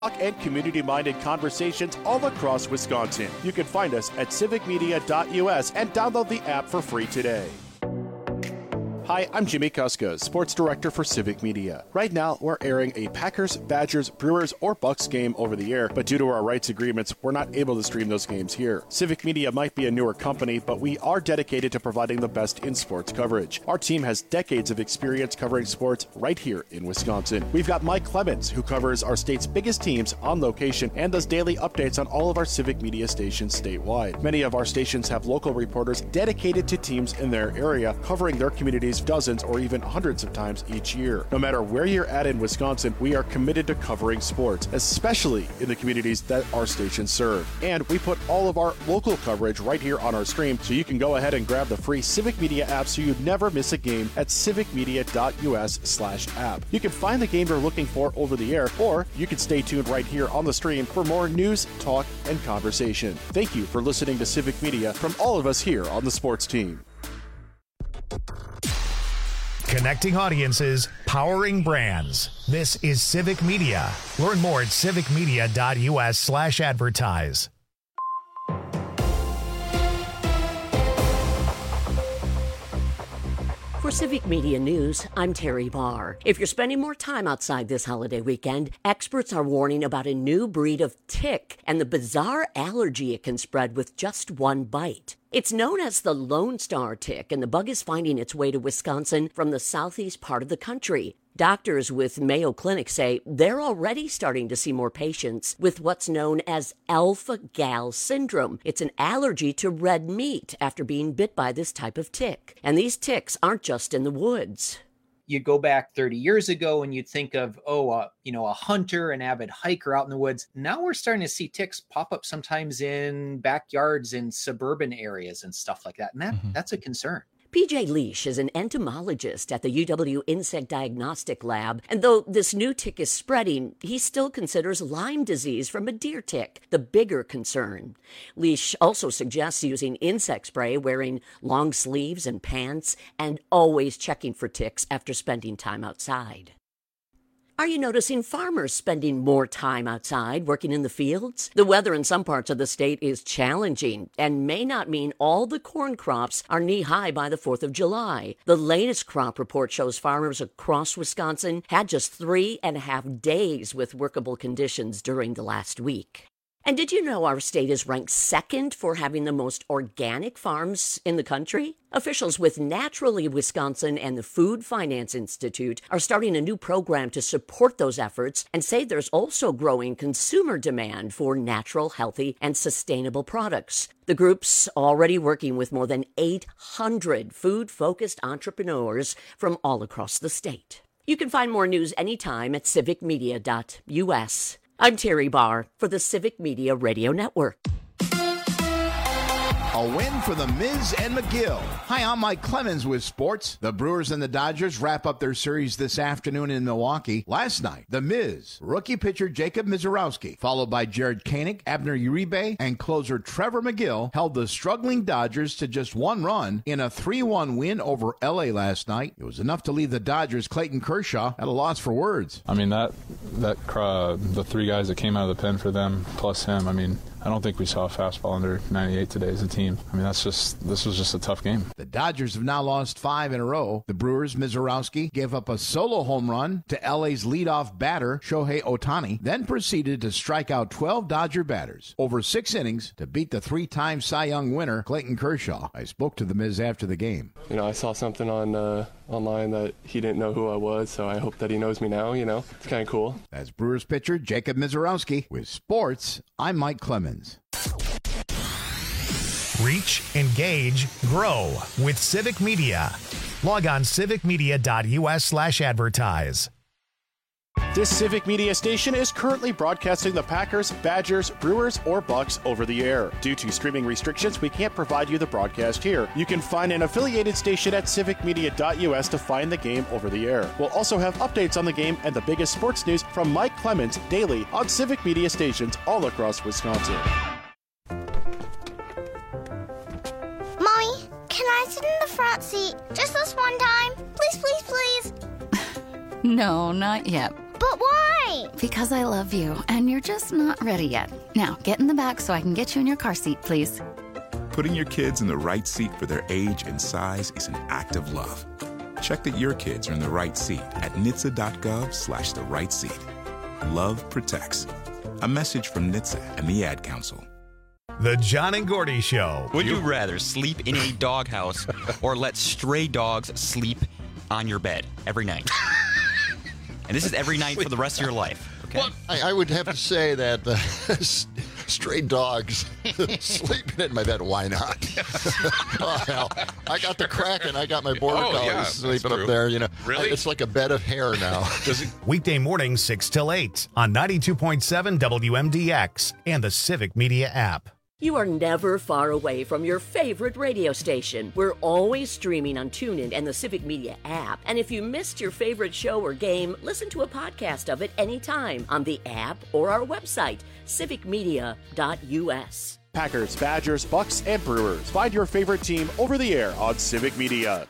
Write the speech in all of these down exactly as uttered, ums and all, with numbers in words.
and community-minded conversations all across Wisconsin. You can find us at civic media dot U S and download the app for free today. Hi, I'm Jimmy Kuska, Sports Director for Civic Media. Right now, we're airing a Packers, Badgers, Brewers, or Bucks game over the air, but due to our rights agreements, we're not able to stream those games here. Civic Media might be a newer company, but we are dedicated to providing the best in sports coverage. Our team has decades of experience covering sports right here in Wisconsin. We've got Mike Clemens, who covers our state's biggest teams on location and does daily updates on all of our Civic Media stations statewide. Many of our stations have local reporters dedicated to teams in their area, covering their communities dozens or even hundreds of times each year. No matter where you're at in Wisconsin, we are committed to covering sports, especially in the communities that our stations serve. And we put all of our local coverage right here on our stream, so you can go ahead and grab the free Civic Media app so you never miss a game at civic media dot U S slash app. You can find the game you're looking for over the air, or you can stay tuned right here on the stream for more news, talk, and conversation. Thank you for listening to Civic Media from all of us here on the sports team. Connecting audiences, powering brands. This is Civic Media. Learn more at civic media dot U S slash advertise. For Civic Media News, I'm Terry Barr. If you're spending more time outside this holiday weekend, experts are warning about a new breed of tick and the bizarre allergy it can spread with just one bite. It's known as the Lone Star tick, and the bug is finding its way to Wisconsin from the southeast part of the country. Doctors with Mayo Clinic say they're already starting to see more patients with what's known as alpha-gal syndrome. It's an allergy to red meat after being bit by this type of tick. And these ticks aren't just in the woods. You go back thirty years ago and you'd think of, oh, uh, you know, a hunter, an avid hiker out in the woods. Now we're starting to see ticks pop up sometimes in backyards in suburban areas and stuff like that. And that, mm-hmm. that's a concern. P J Leash is an entomologist at the U W Insect Diagnostic Lab, and though this new tick is spreading, he still considers Lyme disease from a deer tick the bigger concern. Leash also suggests using insect spray, wearing long sleeves and pants, and always checking for ticks after spending time outside. Are you noticing farmers spending more time outside working in the fields? The weather in some parts of the state is challenging and may not mean all the corn crops are knee-high by the fourth of July. The latest crop report shows farmers across Wisconsin had just three and a half days with workable conditions during the last week. And did you know our state is ranked second for having the most organic farms in the country? Officials with Naturally Wisconsin and the Food Finance Institute are starting a new program to support those efforts and say there's also growing consumer demand for natural, healthy, and sustainable products. The group's already working with more than eight hundred food-focused entrepreneurs from all across the state. You can find more news anytime at civic media dot U S. I'm Terry Barr for the Civic Media Radio Network. A win for the Miz and McGill. Hi, I'm Mike Clemens with sports. The Brewers and the Dodgers wrap up their series this afternoon in Milwaukee. Last night, the Miz, rookie pitcher Jacob Misiorowski, followed by Jared Koenig, Abner Uribe, and closer Trevor McGill, held the struggling Dodgers to just one run in a three one win over L A last night. It was enough to leave the Dodgers' Clayton Kershaw at a loss for words. I mean, that, that uh, the three guys that came out of the pen for them, plus him, I mean, I don't think we saw a fastball under ninety-eight today as a team. I mean, that's just this was just a tough game. The Dodgers have now lost five in a row. The Brewers' Misiorowski gave up a solo home run to L A's leadoff batter, Shohei Ohtani, then proceeded to strike out twelve Dodger batters over six innings to beat the three-time Cy Young winner, Clayton Kershaw. I spoke to the Miz after the game. You know, I saw something on uh, online that he didn't know who I was, so I hope that he knows me now, you know. It's kind of cool. That's Brewers pitcher Jacob Misiorowski. With sports, I'm Mike Clemens. Reach, engage, grow with Civic Media. Log on civic media dot U S slash advertise. This Civic Media station is currently broadcasting the Packers, Badgers, Brewers, or Bucks over the air. Due to streaming restrictions, we can't provide you the broadcast here. You can find an affiliated station at civic media dot U S to find the game over the air. We'll also have updates on the game and the biggest sports news from Mike Clemens daily on Civic Media stations all across Wisconsin. Mommy, can I sit in the front seat just this one time? Please, please, please. No, not yet. But why? Because I love you, and you're just not ready yet. Now, get in the back so I can get you in your car seat, please. Putting your kids in the right seat for their age and size is an act of love. Check that your kids are in the right seat at N H T S A dot gov slash the right seat. Love protects. A message from N H T S A and the Ad Council. The John and Gordy Show. Would you rather sleep in a doghouse or let stray dogs sleep on your bed every night? And this is every night for the rest of your life. Okay? Well, I, I would have to say that uh, stray dogs sleeping in my bed. Why not? Oh, hell. I got the Kraken. I got my border oh, collies yeah, sleeping up there. You know, really? It's like a bed of hair now. Does it? Weekday mornings six till eight on ninety-two point seven W M D X and the Civic Media app. You are never far away from your favorite radio station. We're always streaming on TuneIn and the Civic Media app. And if you missed your favorite show or game, listen to a podcast of it anytime on the app or our website, civic media dot U S. Packers, Badgers, Bucks, and Brewers. Find your favorite team over the air on Civic Media.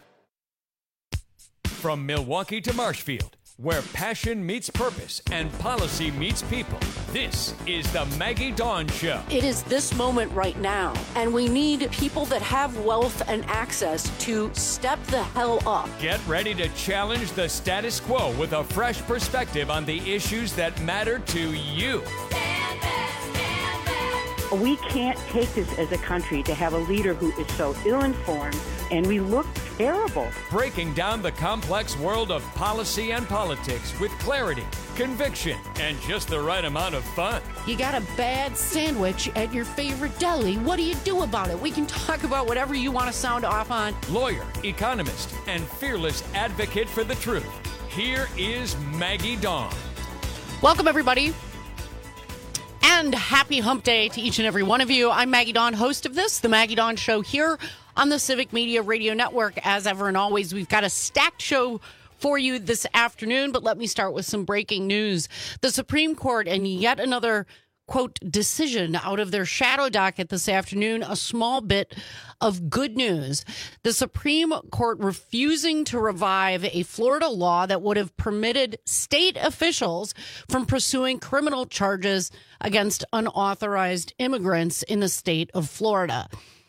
From Milwaukee to Marshfield, where passion meets purpose and policy meets people. This is the Maggie Dawn Show. It is this moment right now, and we need people that have wealth and access to step the hell up. Get ready to challenge the status quo with a fresh perspective on the issues that matter to you. Stand back, stand back. We can't take this as a country to have a leader who is so ill-informed, and we look terrible. Breaking down the complex world of policy and politics with clarity, conviction, and just the right amount of fun. You got a bad sandwich at your favorite deli. What do you do about it? We can talk about whatever you want to sound off on. Lawyer, economist, and fearless advocate for the truth. Here is Maggie Dawn. Welcome, everybody. And happy hump day to each and every one of you. I'm Maggie Dawn, host of this, The Maggie Dawn Show, here on the Civic Media Radio Network. As ever and always, we've got a stacked show for you this afternoon, but let me start with some breaking news. The Supreme Court and yet another, quote, decision out of their shadow docket this afternoon, a small bit of good news. The Supreme Court refusing to revive a Florida law that would have permitted state officials from pursuing criminal charges against unauthorized immigrants in the state of Florida.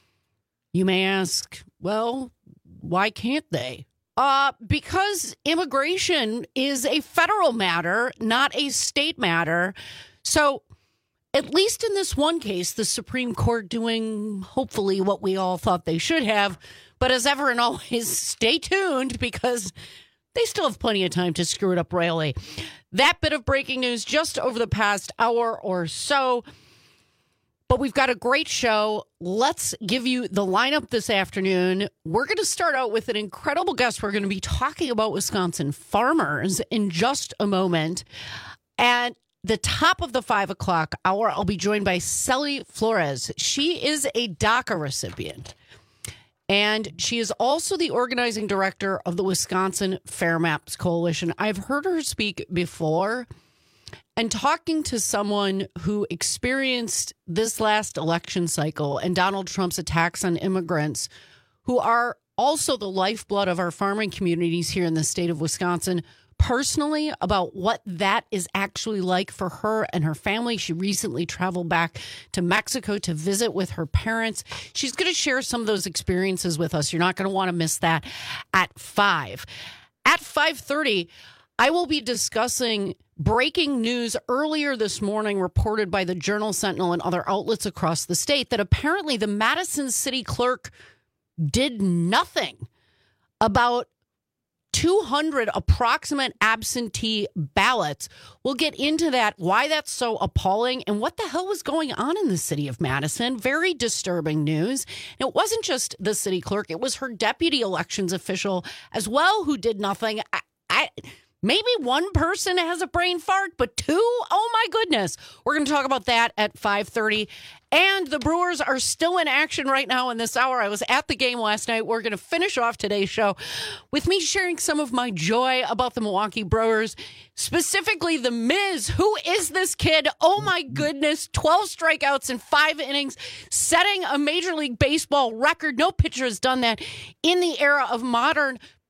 You may ask, well, why can't they? Uh, because immigration is a federal matter, not a state matter. So at least in this one case, the Supreme Court doing hopefully what we all thought they should have. But as ever and always, stay tuned because they still have plenty of time to screw it up royally. That bit of breaking news just over the past hour or so. But we've got a great show. Let's give you the lineup this afternoon. We're going to start out with an incredible guest. We're going to be talking about Wisconsin farmers in just a moment. At the top of the five o'clock hour, I'll be joined by Sally Flores. She is a DACA recipient, and she is also the organizing director of the Wisconsin Fair Maps Coalition. I've heard her speak before. And talking to someone who experienced this last election cycle and Donald Trump's attacks on immigrants, who are also the lifeblood of our farming communities here in the state of Wisconsin, personally about what that is actually like for her and her family. She recently traveled back to Mexico to visit with her parents. She's going to share some of those experiences with us. You're not going to want to miss that at five. At five thirty, I will be discussing breaking news earlier this morning reported by the Journal Sentinel and other outlets across the state that apparently the Madison City Clerk did nothing about two hundred approximate absentee ballots. We'll get into that, why that's so appalling, and what the hell was going on in the city of Madison. Very disturbing news. And it wasn't just the city clerk, it was her deputy elections official as well who did nothing. I, I Maybe one person has a brain fart, but two? Oh, my goodness. We're going to talk about that at five thirty. And the Brewers are still in action right now in this hour. I was at the game last night. We're going to finish off today's show with me sharing some of my joy about the Milwaukee Brewers, specifically the Miz. Who is this kid? Oh, my goodness. twelve strikeouts in five innings, setting a Major League Baseball record. No pitcher has done that in the era of modern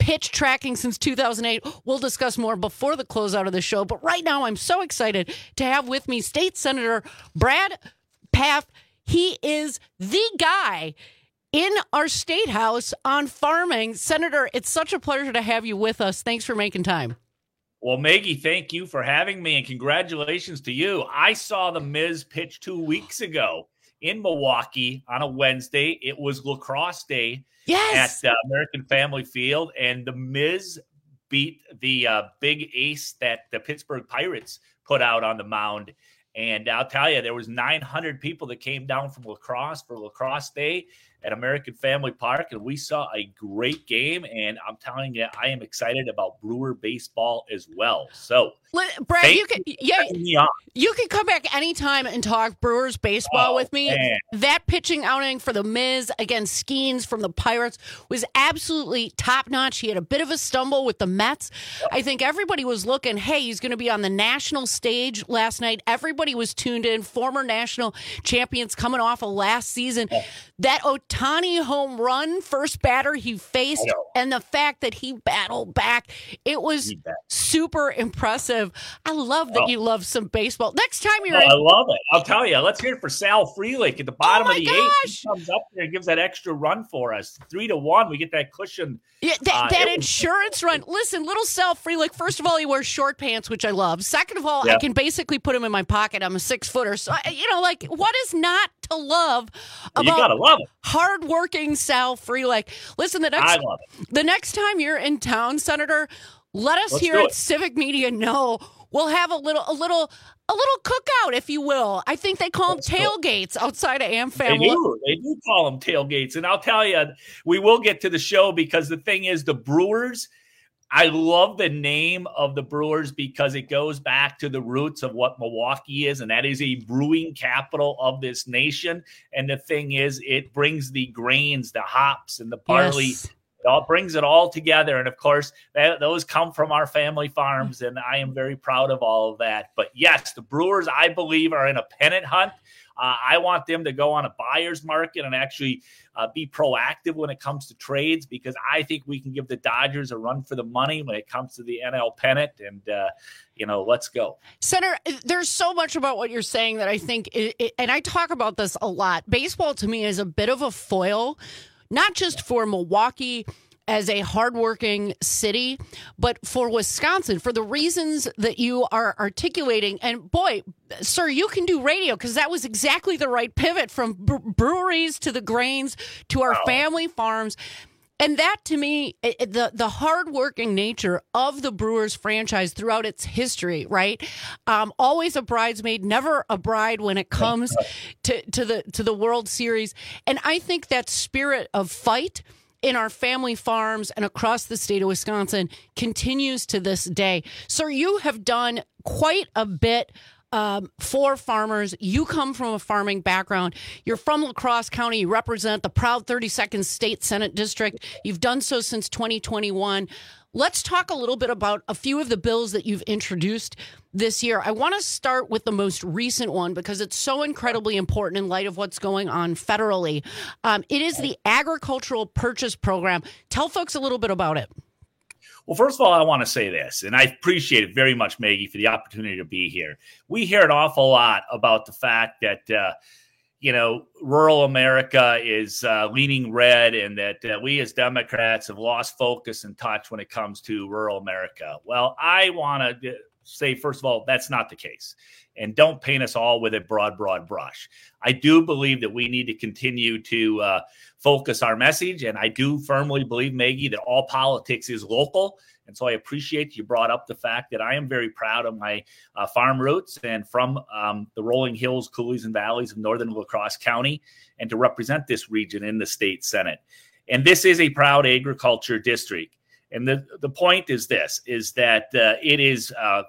pitch tracking since two thousand eight. We'll discuss more before the closeout of the show. But right now, I'm so excited to have with me State Senator Brad Pfaff. He is the guy in our state house on farming. Senator, it's such a pleasure to have you with us. Thanks for making time. Well, Maggie, thank you for having me, and congratulations to you. I saw the Miz pitch two weeks ago in Milwaukee on a Wednesday. It was lacrosse day yes. at uh, American Family Field, and the Miz beat the uh, big ace that the Pittsburgh Pirates put out on the mound. And I'll tell you, there was nine hundred people that came down from lacrosse for lacrosse day at American Family Park, and we saw a great game. And I'm telling you, I am excited about Brewer baseball as well. So, Brad, you can yeah, you can come back anytime and talk Brewers baseball oh, with me. Man. That pitching outing for the Miz against Skeens from the Pirates was absolutely top notch. He had a bit of a stumble with the Mets. I think everybody was looking, hey, he's going to be on the national stage last night. Everybody was tuned in. Former national champions coming off of last season. Oh. That Ohtani home run, first batter he faced, and the fact that he battled back, it was super impressive. I love that oh. you love some baseball. Next time you're oh, in- I love it. I'll tell you. Let's hear it for Sal Frelick at the bottom oh of the gosh. eighth. He comes up there and gives that extra run for us. Three to one. We get that cushion. Yeah, that, uh, that insurance was- run. Listen, little Sal Frelick, first of all, he wears short pants, which I love. Second of all, yeah. I can basically put him in my pocket. I'm a six footer. So, you know, like, what is not to love about you gotta love it. Hardworking Sal Frelick? Listen, the next, I love it. the next time you're in town, Senator, let us Let's here do at it. Civic Media know. We'll have a little, a little, a little cookout, if you will. I think they call them tailgates outside of AmFam. They do. They do call them tailgates. And I'll tell you, we will get to the show because the thing is, the Brewers, I love the name of the Brewers because it goes back to the roots of what Milwaukee is, and that is a brewing capital of this nation. And the thing is, it brings the grains, the hops, and the barley. Yes. It all brings it all together. And of course, that, those come from our family farms, and I am very proud of all of that. But yes, the Brewers, I believe, are in a pennant hunt. Uh, I want them to go on a buyer's market and actually uh, be proactive when it comes to trades, because I think we can give the Dodgers a run for the money when it comes to the N L pennant. And, uh, you know, let's go. Senator, there's so much about what you're saying that I think, it, it, and I talk about this a lot. Baseball to me is a bit of a foil, not just for Milwaukee as a hardworking city, but for Wisconsin, for the reasons that you are articulating. And boy, sir, you can do radio, because that was exactly the right pivot from bre- breweries to the grains to our wow. family farms. And that, to me, it, the the hardworking nature of the Brewers franchise throughout its history, right? Um, always a bridesmaid, never a bride when it comes to, to the to the World Series. And I think that spirit of fight in our family farms and across the state of Wisconsin continues to this day. Sir, you have done quite a bit um, for farmers. You come from a farming background. You're from La Crosse County. You represent the proud thirty-second State Senate District. You've done so since twenty twenty-one. Let's talk a little bit about a few of the bills that you've introduced this year. I want to start with the most recent one because it's so incredibly important in light of what's going on federally. Um, it is the Agricultural Purchase Program. Tell folks a little bit about it. Well, first of all, I want to say this, and I appreciate it very much, Maggie, for the opportunity to be here. We hear an awful lot about the fact that, uh, you know, rural America is uh, leaning red, and that uh, we as Democrats have lost focus and touch when it comes to rural America. Well, I want to say, first of all, that's not the case. And don't paint us all with a broad, broad brush. I do believe that we need to continue to uh, focus our message. And I do firmly believe, Maggie, that all politics is local. And so I appreciate you brought up the fact that I am very proud of my uh, farm roots and from um, the rolling hills, coulees, and valleys of northern La Crosse County, and to represent this region in the state Senate. And this is a proud agriculture district. And the, the point is this, is that uh, it is uh,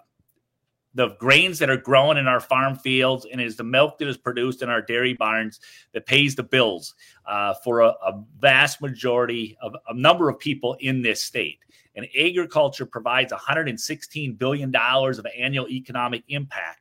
the grains that are grown in our farm fields, and it is the milk that is produced in our dairy barns that pays the bills uh, for a, a vast majority of a number of people in this state. And agriculture provides one hundred sixteen billion dollars of annual economic impact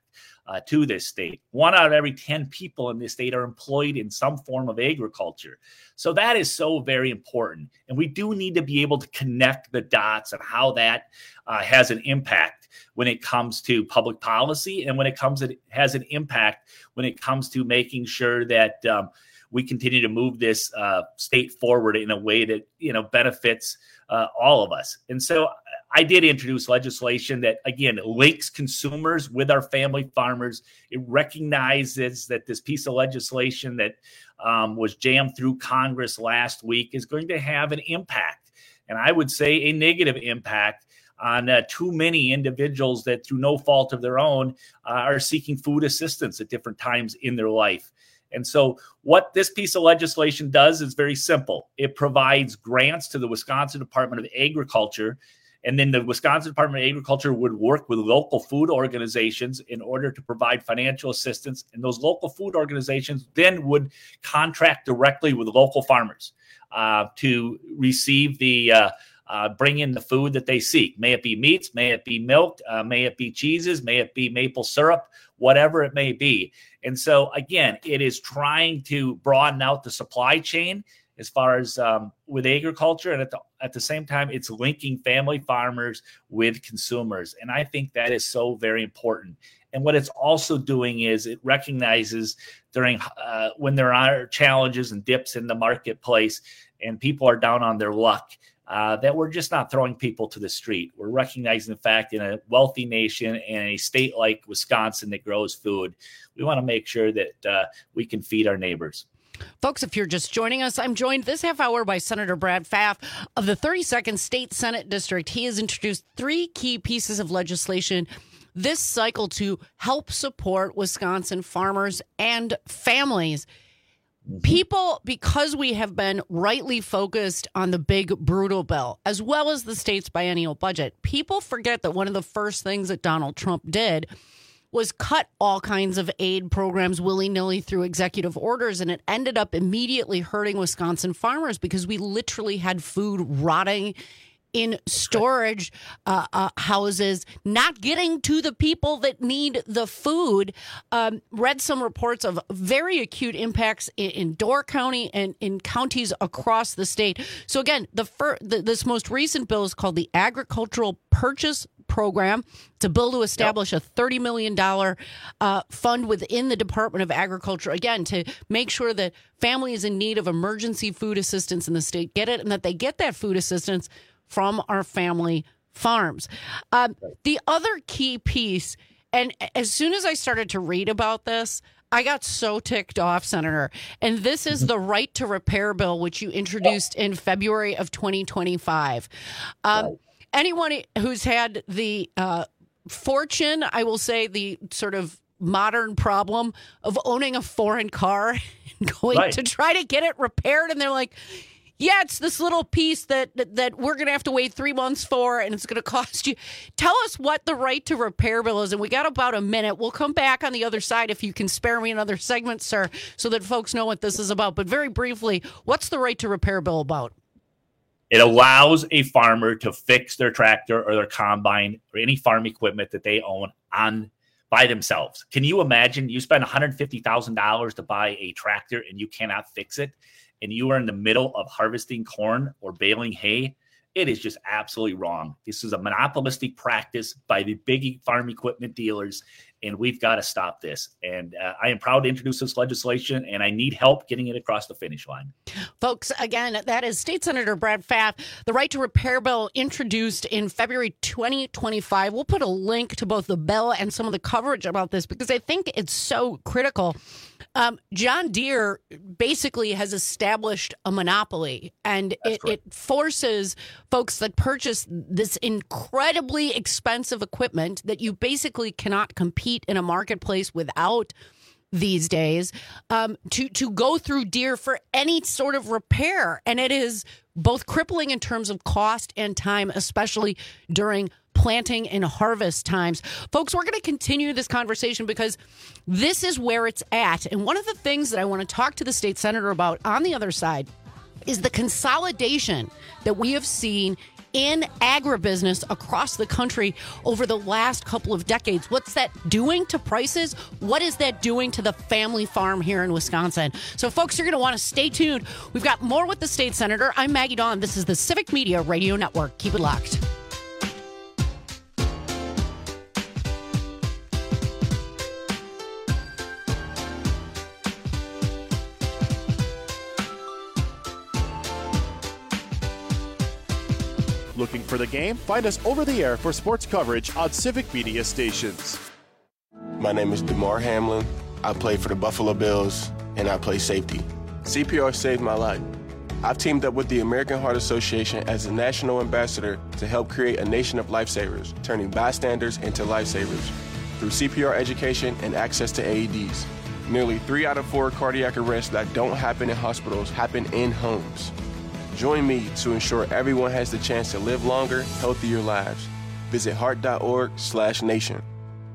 uh, to this state. One out of every ten people in this state are employed in some form of agriculture. So that is so very important. And we do need to be able to connect the dots on how that uh, has an impact when it comes to public policy, and when it comes, it has an impact when it comes to making sure that um, we continue to move this uh, state forward in a way that, you know, benefits uh, all of us. And so I did introduce legislation that, again, links consumers with our family farmers. It recognizes that this piece of legislation that um, was jammed through Congress last week is going to have an impact, and I would say a negative impact on uh, too many individuals that, through no fault of their own, uh, are seeking food assistance at different times in their life. And so what this piece of legislation does is very simple. It provides grants to the Wisconsin Department of Agriculture, and then the Wisconsin Department of Agriculture would work with local food organizations in order to provide financial assistance. And those local food organizations then would contract directly with local farmers uh, to receive the uh, uh, bring in the food that they seek. May it be meats, may it be milk, uh, may it be cheeses, may it be maple syrup, whatever it may be. And so, again, it is trying to broaden out the supply chain as far as um, with agriculture. And at the, at the same time, it's linking family farmers with consumers. And I think that is so very important. And what it's also doing is it recognizes during uh, when there are challenges and dips in the marketplace and people are down on their luck, Uh, that we're just not throwing people to the street. We're recognizing the fact in a wealthy nation and a state like Wisconsin that grows food, we want to make sure that uh, we can feed our neighbors. Folks, if you're just joining us, I'm joined this half hour by Senator Brad Pfaff of the thirty-second State Senate District. He has introduced three key pieces of legislation this cycle to help support Wisconsin farmers and families. People, because we have been rightly focused on the big, brutal bill, as well as the state's biennial budget, people forget that one of the first things that Donald Trump did was cut all kinds of aid programs willy-nilly through executive orders, and it ended up immediately hurting Wisconsin farmers because we literally had food rotting in storage uh, uh, houses, not getting to the people that need the food. Um, read some reports of very acute impacts in, in Door County and in counties across the state. So again, the, fir- the this most recent bill is called the Agricultural Purchase Program. It's a bill to establish yep. a thirty million dollars uh, fund within the Department of Agriculture, again, to make sure that families in need of emergency food assistance in the state get it, and that they get that food assistance from our family farms. Um, the other key piece, and as soon as I started to read about this, I got so ticked off, Senator. And this is the Right to Repair bill, which you introduced in February of twenty twenty-five. Um, right. Anyone who's had the uh, fortune, I will say the sort of modern problem of owning a foreign car and going right. to try to get it repaired, and they're like, yeah, it's this little piece that, that that we're going to have to wait three months for, and it's going to cost you. Tell us what the Right to Repair bill is, and we got about a minute. We'll come back on the other side if you can spare me another segment, sir, so that folks know what this is about. But very briefly, what's the Right to Repair bill about? It allows a farmer to fix their tractor or their combine or any farm equipment that they own on by themselves. Can you imagine you spend one hundred fifty thousand dollars to buy a tractor and you cannot fix it, and you are in the middle of harvesting corn or baling hay? It is just absolutely wrong. This is a monopolistic practice by the big farm equipment dealers, and we've got to stop this. And uh, I am proud to introduce this legislation, and I need help getting it across the finish line. Folks, again, that is State Senator Brad Pfaff. The Right to Repair bill introduced in February twenty twenty-five. We'll put a link to both the bill and some of the coverage about this because I think it's so critical. Um, John Deere basically has established a monopoly, and it, it forces folks that purchase this incredibly expensive equipment that you basically cannot compete in a marketplace without these days um, to, to go through Deere for any sort of repair. And it is both crippling in terms of cost and time, especially during planting and harvest times. Folks, we're going to continue this conversation because this is where it's at. And one of the things that I want to talk to the state senator about on the other side is the consolidation that we have seen in agribusiness across the country over the last couple of decades. What's that doing to prices? What is that doing to the family farm here in Wisconsin? So, folks, you're going to want to stay tuned. We've got more with the state senator. I'm Maggie Dawn. This is the Civic Media Radio Network. Keep it locked. Looking for the game? Find us over the air for sports coverage on Civic Media stations. My name is DeMar Hamlin. I play for the Buffalo Bills, and I play safety. C P R saved my life. I've teamed up with the American Heart Association as a national ambassador to help create a nation of lifesavers, turning bystanders into lifesavers through C P R education and access to A E Ds. Nearly three out of four cardiac arrests that don't happen in hospitals happen in homes. Join me to ensure everyone has the chance to live longer, healthier lives. Visit heart.org slash nation.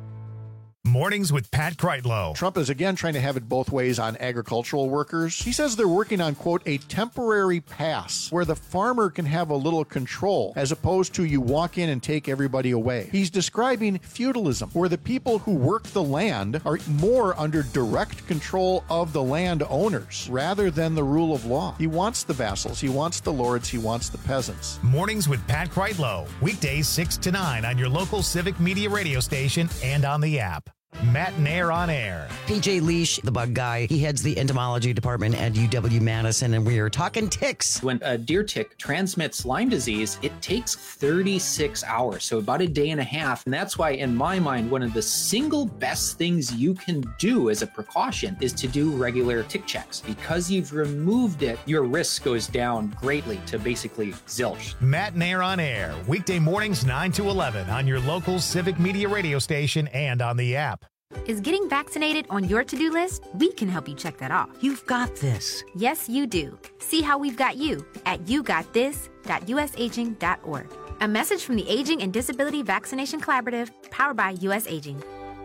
Mornings with Pat Kreitlow. Trump is again trying to have it both ways on agricultural workers. He says they're working on, quote, a temporary pass where the farmer can have a little control as opposed to you walk in and take everybody away. He's describing feudalism, where the people who work the land are more under direct control of the landowners rather than the rule of law. He wants the vassals, he wants the lords, he wants the peasants. Mornings with Pat Kreitlow. Weekdays six to nine on your local Civic Media radio station and on the app. Matt Nair on air. P J Leash, the bug guy, he heads the entomology department at U W Madison, and we are talking ticks. When a deer tick transmits Lyme disease, it takes thirty-six hours, so about a day and a half. And that's why, in my mind, one of the single best things you can do as a precaution is to do regular tick checks. Because you've removed it, your risk goes down greatly to basically zilch. Matt Nair on air, weekday mornings nine to eleven on your local Civic Media radio station and on the app. Is getting vaccinated on your to-do list? We can help you check that off. You've got this. Yes, you do. See how we've got you at you got this dot u s aging dot org. A message from the Aging and Disability Vaccination Collaborative, powered by U S Aging.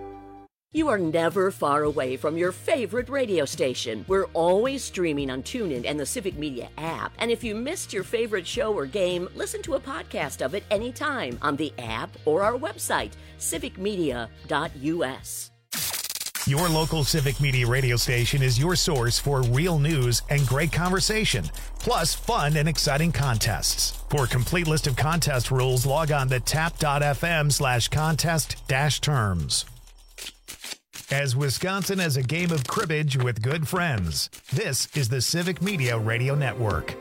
You are never far away from your favorite radio station. We're always streaming on TuneIn and the Civic Media app. And if you missed your favorite show or game, listen to a podcast of it anytime on the app or our website, civic media dot u s. Your local Civic Media radio station is your source for real news and great conversation, plus fun and exciting contests. For a complete list of contest rules, log on to tap.fm slash contest dash terms. As Wisconsin has a game of cribbage with good friends, this is the Civic Media Radio Network.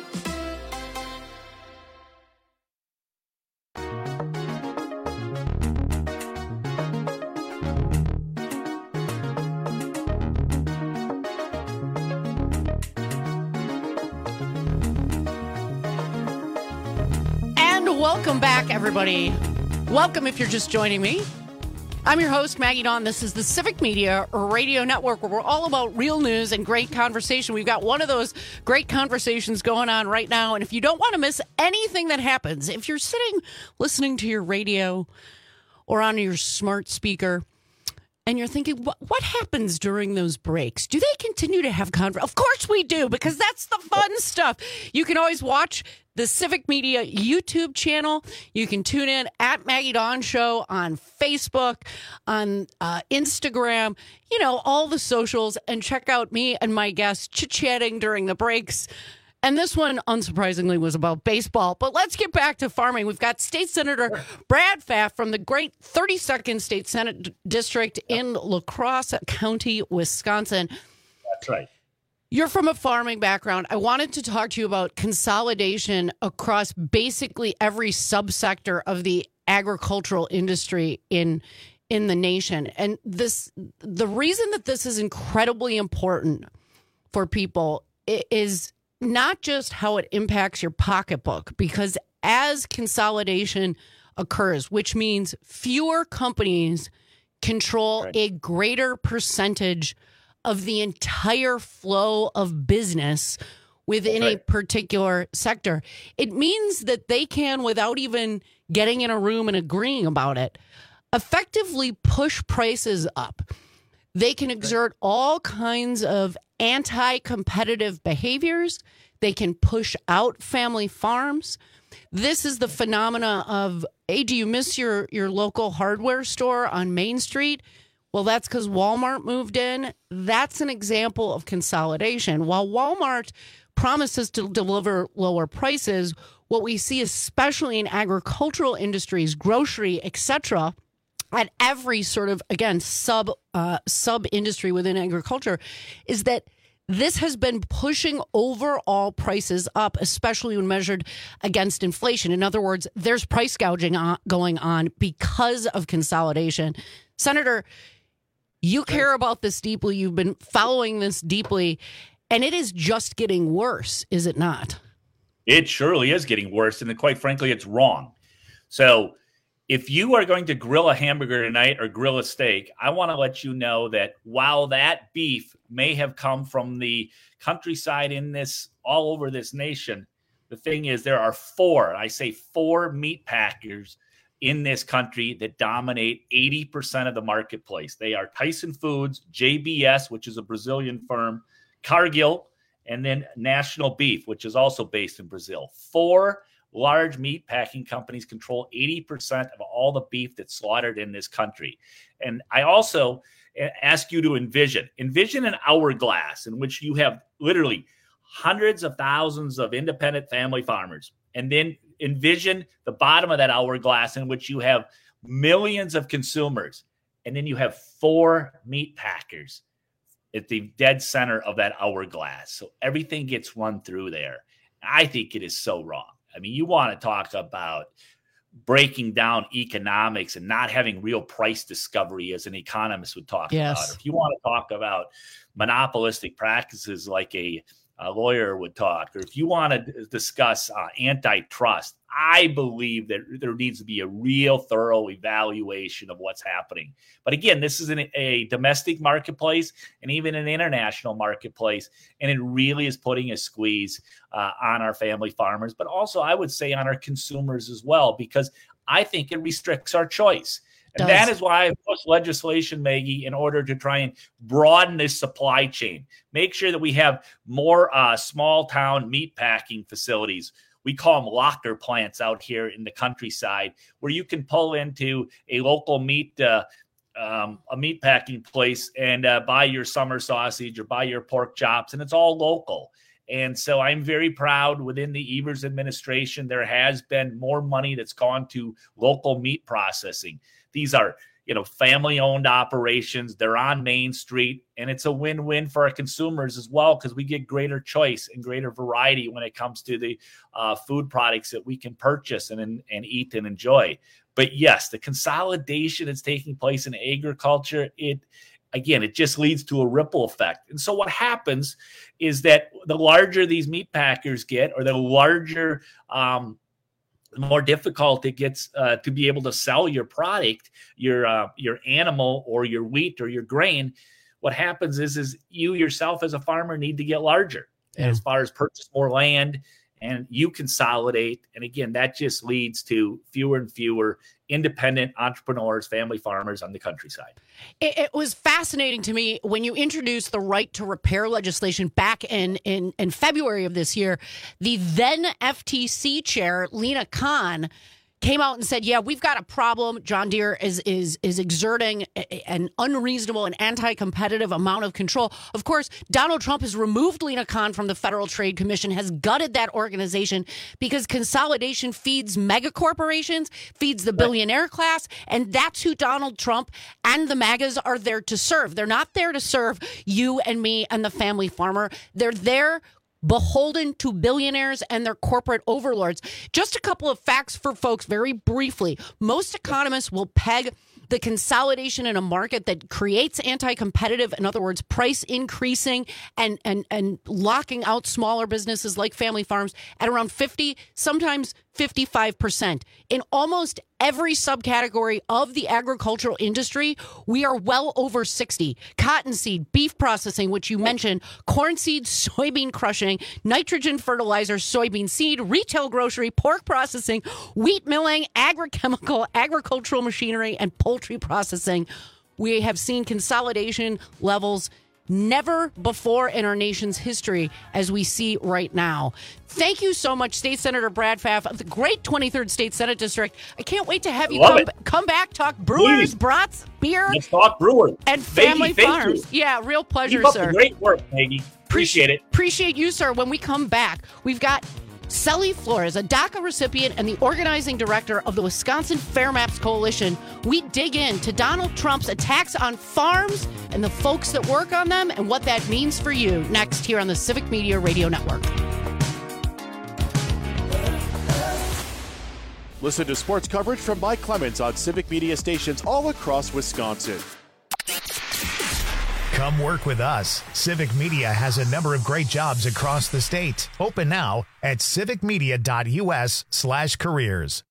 Welcome back, everybody. Welcome if you're just joining me. I'm your host, Maggie Dawn. This is the Civic Media Radio Network, where we're all about real news and great conversation. We've got one of those great conversations going on right now. And if you don't want to miss anything that happens, if you're sitting listening to your radio or on your smart speaker, and you're thinking, what, what happens during those breaks? Do they continue to have conversation? Of course we do, because that's the fun stuff. You can always watch the Civic Media YouTube channel. You can tune in at Maggie Dawn Show on Facebook, on uh, Instagram, you know, all the socials, and check out me and my guests chit-chatting during the breaks. And this one, unsurprisingly, was about baseball. But let's get back to farming. We've got State Senator Brad Pfaff from the great thirty-second State Senate District in La Crosse County, Wisconsin. That's right. You're from a farming background. I wanted to talk to you about consolidation across basically every subsector of the agricultural industry in in the nation. And this, the reason that this is incredibly important for people is not just how it impacts your pocketbook, because as consolidation occurs, which means fewer companies control right. a greater percentage of the entire flow of business within right. a particular sector, it means that they can, without even getting in a room and agreeing about it, effectively push prices up. They can exert all kinds of anti-competitive behaviors. They can push out family farms. This is the phenomena of, hey, do you miss your, your local hardware store on Main Street? Well, that's because Walmart moved in. That's an example of consolidation. While Walmart promises to deliver lower prices, what we see, especially in agricultural industries, grocery, et cetera, at every sort of, again, sub uh, sub industry within agriculture, is that this has been pushing overall prices up, especially when measured against inflation. In other words, there's price gouging on, going on because of consolidation. Senator, you care about this deeply. You've been following this deeply, and it is just getting worse, is it not? It surely is getting worse, and quite frankly, it's wrong. So if you are going to grill a hamburger tonight or grill a steak, I want to let you know that while that beef may have come from the countryside in this, all over this nation, the thing is there are four, I say four meat packers in this country that dominate eighty percent of the marketplace. They are Tyson Foods, J B S, which is a Brazilian firm, Cargill, and then National Beef, which is also based in Brazil. Four large meat packing companies control eighty percent of all the beef that's slaughtered in this country. And I also ask you to envision, envision an hourglass in which you have literally hundreds of thousands of independent family farmers. And then envision the bottom of that hourglass in which you have millions of consumers. And then you have four meat packers at the dead center of that hourglass. So everything gets run through there. I think it is so wrong. I mean, you want to talk about breaking down economics and not having real price discovery as an economist would talk Yes. about. If you want to talk about monopolistic practices like a, a lawyer would talk, or if you want to discuss uh, antitrust, I believe that there needs to be a real thorough evaluation of what's happening. But again, this is an, a domestic marketplace and even an international marketplace, and it really is putting a squeeze uh, on our family farmers, but also I would say on our consumers as well, because I think it restricts our choice. And Does. that is why I pushed legislation, Maggie, in order to try and broaden this supply chain. Make sure that we have more uh, small town meat packing facilities. We call them locker plants out here in the countryside, where you can pull into a local meat uh, um, a meat packing place and uh, buy your summer sausage or buy your pork chops, and it's all local. And so I'm very proud within the Evers administration, there has been more money that's gone to local meat processing. These are, you know, family-owned operations. They're on Main Street, and it's a win-win for our consumers as well, because we get greater choice and greater variety when it comes to the uh, food products that we can purchase and, and, and eat and enjoy. But yes, the consolidation that's taking place in agriculture, it again, it just leads to a ripple effect. And so what happens is that the larger these meat packers get, or the larger um, the more difficult it gets uh, to be able to sell your product, your uh, your animal or your wheat or your grain. What happens is, is you yourself as a farmer need to get larger, Yeah. as far as purchase more land, and you consolidate. And again, that just leads to fewer and fewer independent entrepreneurs, family farmers on the countryside. It, it was fascinating to me when you introduced the right to repair legislation back in, in, in February of this year. The then F T C chair, Lena Khan, came out and said, yeah, we've got a problem. John Deere is is is exerting a, an unreasonable and anti-competitive amount of control. Of course, Donald Trump has removed Lena Khan from the Federal Trade Commission, has gutted that organization because consolidation feeds mega corporations, feeds the billionaire class, and that's who Donald Trump and the MAGAs are there to serve. They're not there to serve you and me and the family farmer. They're there beholden to billionaires and their corporate overlords. Just a couple of facts for folks very briefly. Most economists will peg the consolidation in a market that creates anti-competitive, in other words, price increasing and, and, and locking out smaller businesses like family farms at around fifty, sometimes fifty-five percent. In almost every subcategory of the agricultural industry, we are well over sixty. Cottonseed, beef processing, which you mentioned, corn seed, soybean crushing, nitrogen fertilizer, soybean seed, retail grocery, pork processing, wheat milling, agrochemical, agricultural machinery, and poultry processing. We have seen consolidation levels never before in our nation's history as we see right now. Thank you so much, State Senator Brad Pfaff of the great twenty-third State Senate District. I can't wait to have you come, come back, talk Brewers, Please. brats, beer. Let's talk Brewers. And family Maggie, thank farms. you. Yeah, real pleasure, Keep up sir. the great work, Maggie. Appreciate it. Appreciate you, sir. When we come back, we've got Sally Flores, a DACA recipient and the organizing director of the Wisconsin Fair Maps Coalition. We dig into Donald Trump's attacks on farms and the folks that work on them and what that means for you next here on the Civic Media Radio Network. Listen to sports coverage from Mike Clemens on Civic Media stations all across Wisconsin. Come work with us. Civic Media has a number of great jobs across the state. Open now at civicmedia.us slash careers.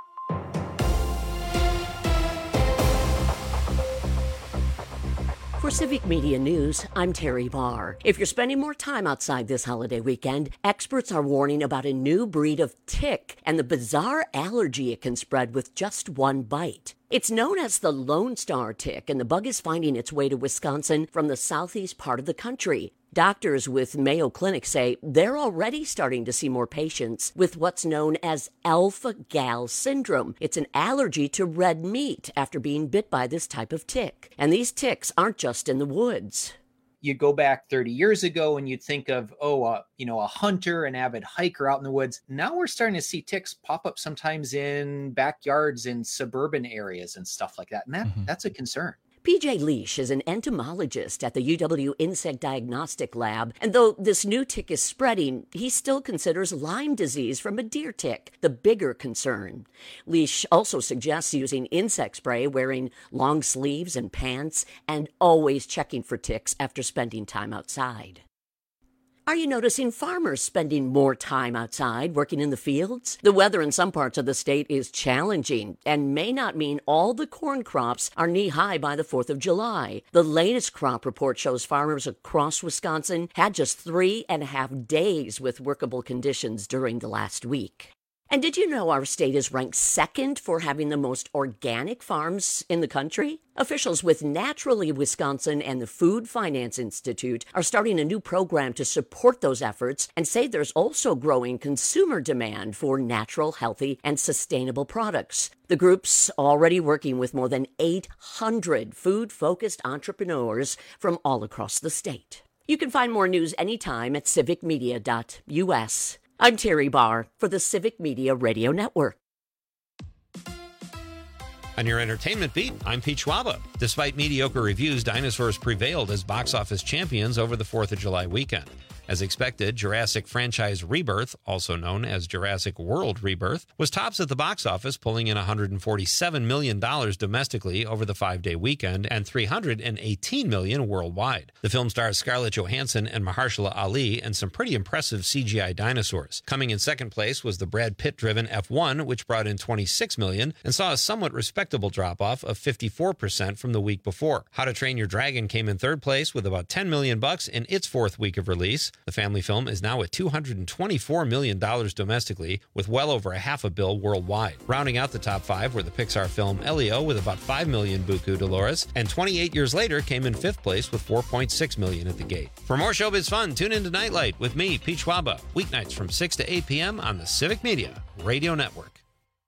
For Civic Media News, I'm Terry Barr. If you're spending more time outside this holiday weekend, experts are warning about a new breed of tick and the bizarre allergy it can spread with just one bite. It's known as the Lone Star tick, and the bug is finding its way to Wisconsin from the southeast part of the country. Doctors with Mayo Clinic say they're already starting to see more patients with what's known as alpha-gal syndrome. It's an allergy to red meat after being bit by this type of tick. And these ticks aren't just in the woods. You go back thirty years ago and you'd think of, oh, uh, you know, a hunter, an avid hiker out in the woods. Now we're starting to see ticks pop up sometimes in backyards in suburban areas and stuff like that. And that, mm-hmm. that's a concern. P J Leash is an entomologist at the U W Insect Diagnostic Lab, and though this new tick is spreading, he still considers Lyme disease from a deer tick the bigger concern. Leash also suggests using insect spray, wearing long sleeves and pants, and always checking for ticks after spending time outside. Are you noticing farmers spending more time outside working in the fields? The weather in some parts of the state is challenging and may not mean all the corn crops are knee-high by the fourth of July. The latest crop report shows farmers across Wisconsin had just three and a half days with workable conditions during the last week. And did you know our state is ranked second for having the most organic farms in the country? Officials with Naturally Wisconsin and the Food Finance Institute are starting a new program to support those efforts and say there's also growing consumer demand for natural, healthy, and sustainable products. The group's already working with more than eight hundred food-focused entrepreneurs from all across the state. You can find more news anytime at civic media dot U S. I'm Terry Barr for the Civic Media Radio Network. On your entertainment beat, I'm Pete Schwaba. Despite mediocre reviews, dinosaurs prevailed as box office champions over the fourth of July weekend. As expected, Jurassic franchise Rebirth, also known as Jurassic World Rebirth, was tops at the box office, pulling in one hundred forty-seven million dollars domestically over the five-day weekend and three hundred eighteen million dollars worldwide. The film stars Scarlett Johansson and Mahershala Ali and some pretty impressive C G I dinosaurs. Coming in second place was the Brad Pitt-driven F one, which brought in twenty-six million dollars and saw a somewhat respectable drop-off of fifty-four percent from the week before. How to Train Your Dragon came in third place with about ten million bucks in its fourth week of release. The family film is now at two hundred twenty-four million dollars domestically, with well over a half a bill worldwide. Rounding out the top five were the Pixar film Elio with about five million buku Dolores, and twenty-eight years later came in fifth place with four point six million at the gate. For more showbiz fun, tune into Nightlight with me, Pete Schwaba, weeknights from six to eight p.m. on the Civic Media Radio Network.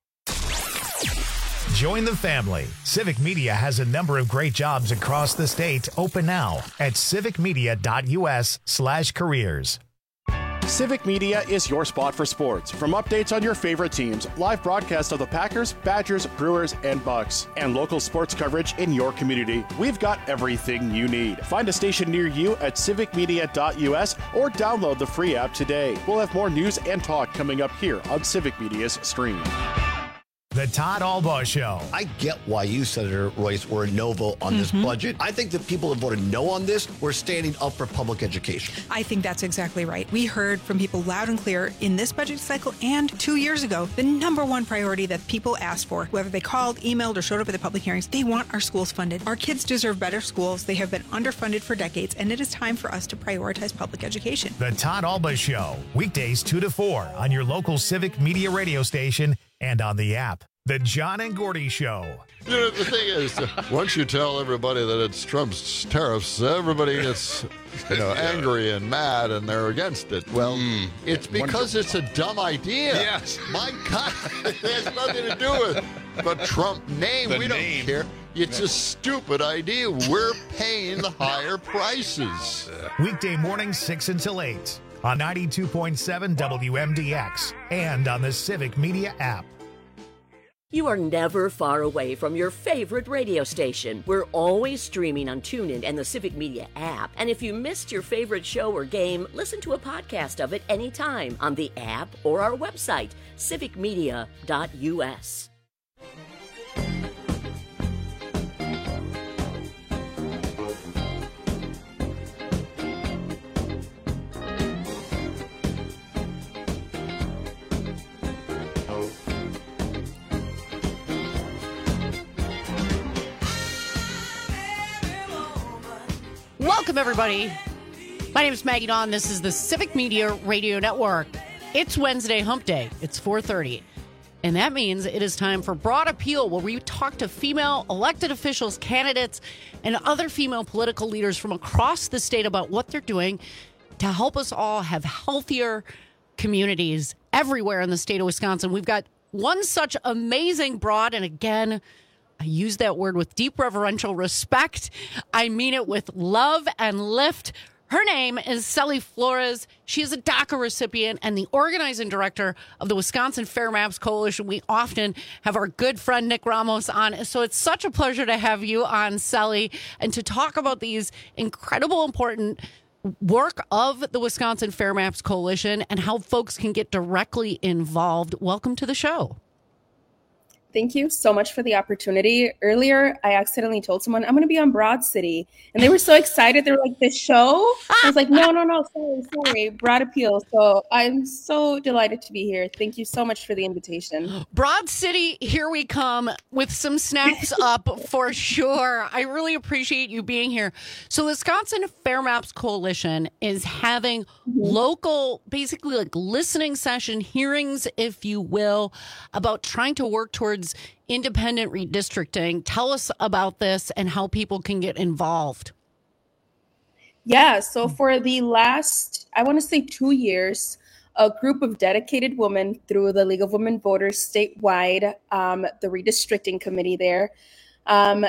Join the family. Civic Media has a number of great jobs across the state. Open now at civicmedia.us slash careers. Civic Media is your spot for sports. From updates on your favorite teams, live broadcasts of the Packers, Badgers, Brewers, and Bucks, and local sports coverage in your community, we've got everything you need. Find a station near you at civic media dot U S or download the free app today. We'll have more news and talk coming up here on Civic Media's stream. The Todd Albaugh Show. I get why you, Senator Royce, were a no vote on mm-hmm. this budget. I think the people that voted no on this were standing up for public education. I think that's exactly right. We heard from people loud and clear in this budget cycle and two years ago, the number one priority that people asked for, whether they called, emailed, or showed up at the public hearings, they want our schools funded. Our kids deserve better schools. They have been underfunded for decades, and it is time for us to prioritize public education. The Todd Albaugh Show, weekdays two to four on your local Civic Media radio station and on the app. The John and Gordy Show. You know, the thing is, uh, once you tell everybody that it's Trump's tariffs, everybody gets, you know, angry and mad, and they're against it. Well, mm, it's because wonderful. It's a dumb idea. Yes. My God, it has nothing to do with the Trump name. The we name. don't care. It's a stupid idea. We're paying the higher prices. Weekday mornings, six until eight on ninety-two point seven W M D X and on the Civic Media app. You are never far away from your favorite radio station. We're always streaming on TuneIn and the Civic Media app. And if you missed your favorite show or game, listen to a podcast of it anytime on the app or our website, civic media dot U S. Welcome, everybody. My name is Maggie Dawn. This is the Civic Media Radio Network. It's Wednesday Hump Day. It's four thirty. And that means it is time for Broad Appeal, where we talk to female elected officials, candidates, and other female political leaders from across the state about what they're doing to help us all have healthier communities everywhere in the state of Wisconsin. We've got one such amazing broad, and again, I use that word with deep reverential respect. I mean it with love and lift. Her name is Celly Flores. She is a DACA recipient and the organizing director of the Wisconsin Fair Maps Coalition. We often have our good friend Nick Ramos on. So it's such a pleasure to have you on, Celly, and to talk about these incredible, important work of the Wisconsin Fair Maps Coalition and how folks can get directly involved. Welcome to the show. Thank you so much for the opportunity. Earlier, I accidentally told someone I'm going to be on Broad City, and they were so excited. They were like, "This show?" I was like, "No, no, no, sorry, sorry, Broad Appeal." So I'm so delighted to be here. Thank you so much for the invitation. Broad City, here we come with some snaps up for sure. I really appreciate you being here. So, Wisconsin Fair Maps Coalition is having mm-hmm. local, basically like listening session hearings, if you will, about trying to work towards independent redistricting. Tell us about this and how people can get involved. Yeah, so for the last, I want to say two years, a group of dedicated women through the League of Women Voters statewide, um, the redistricting committee there, um,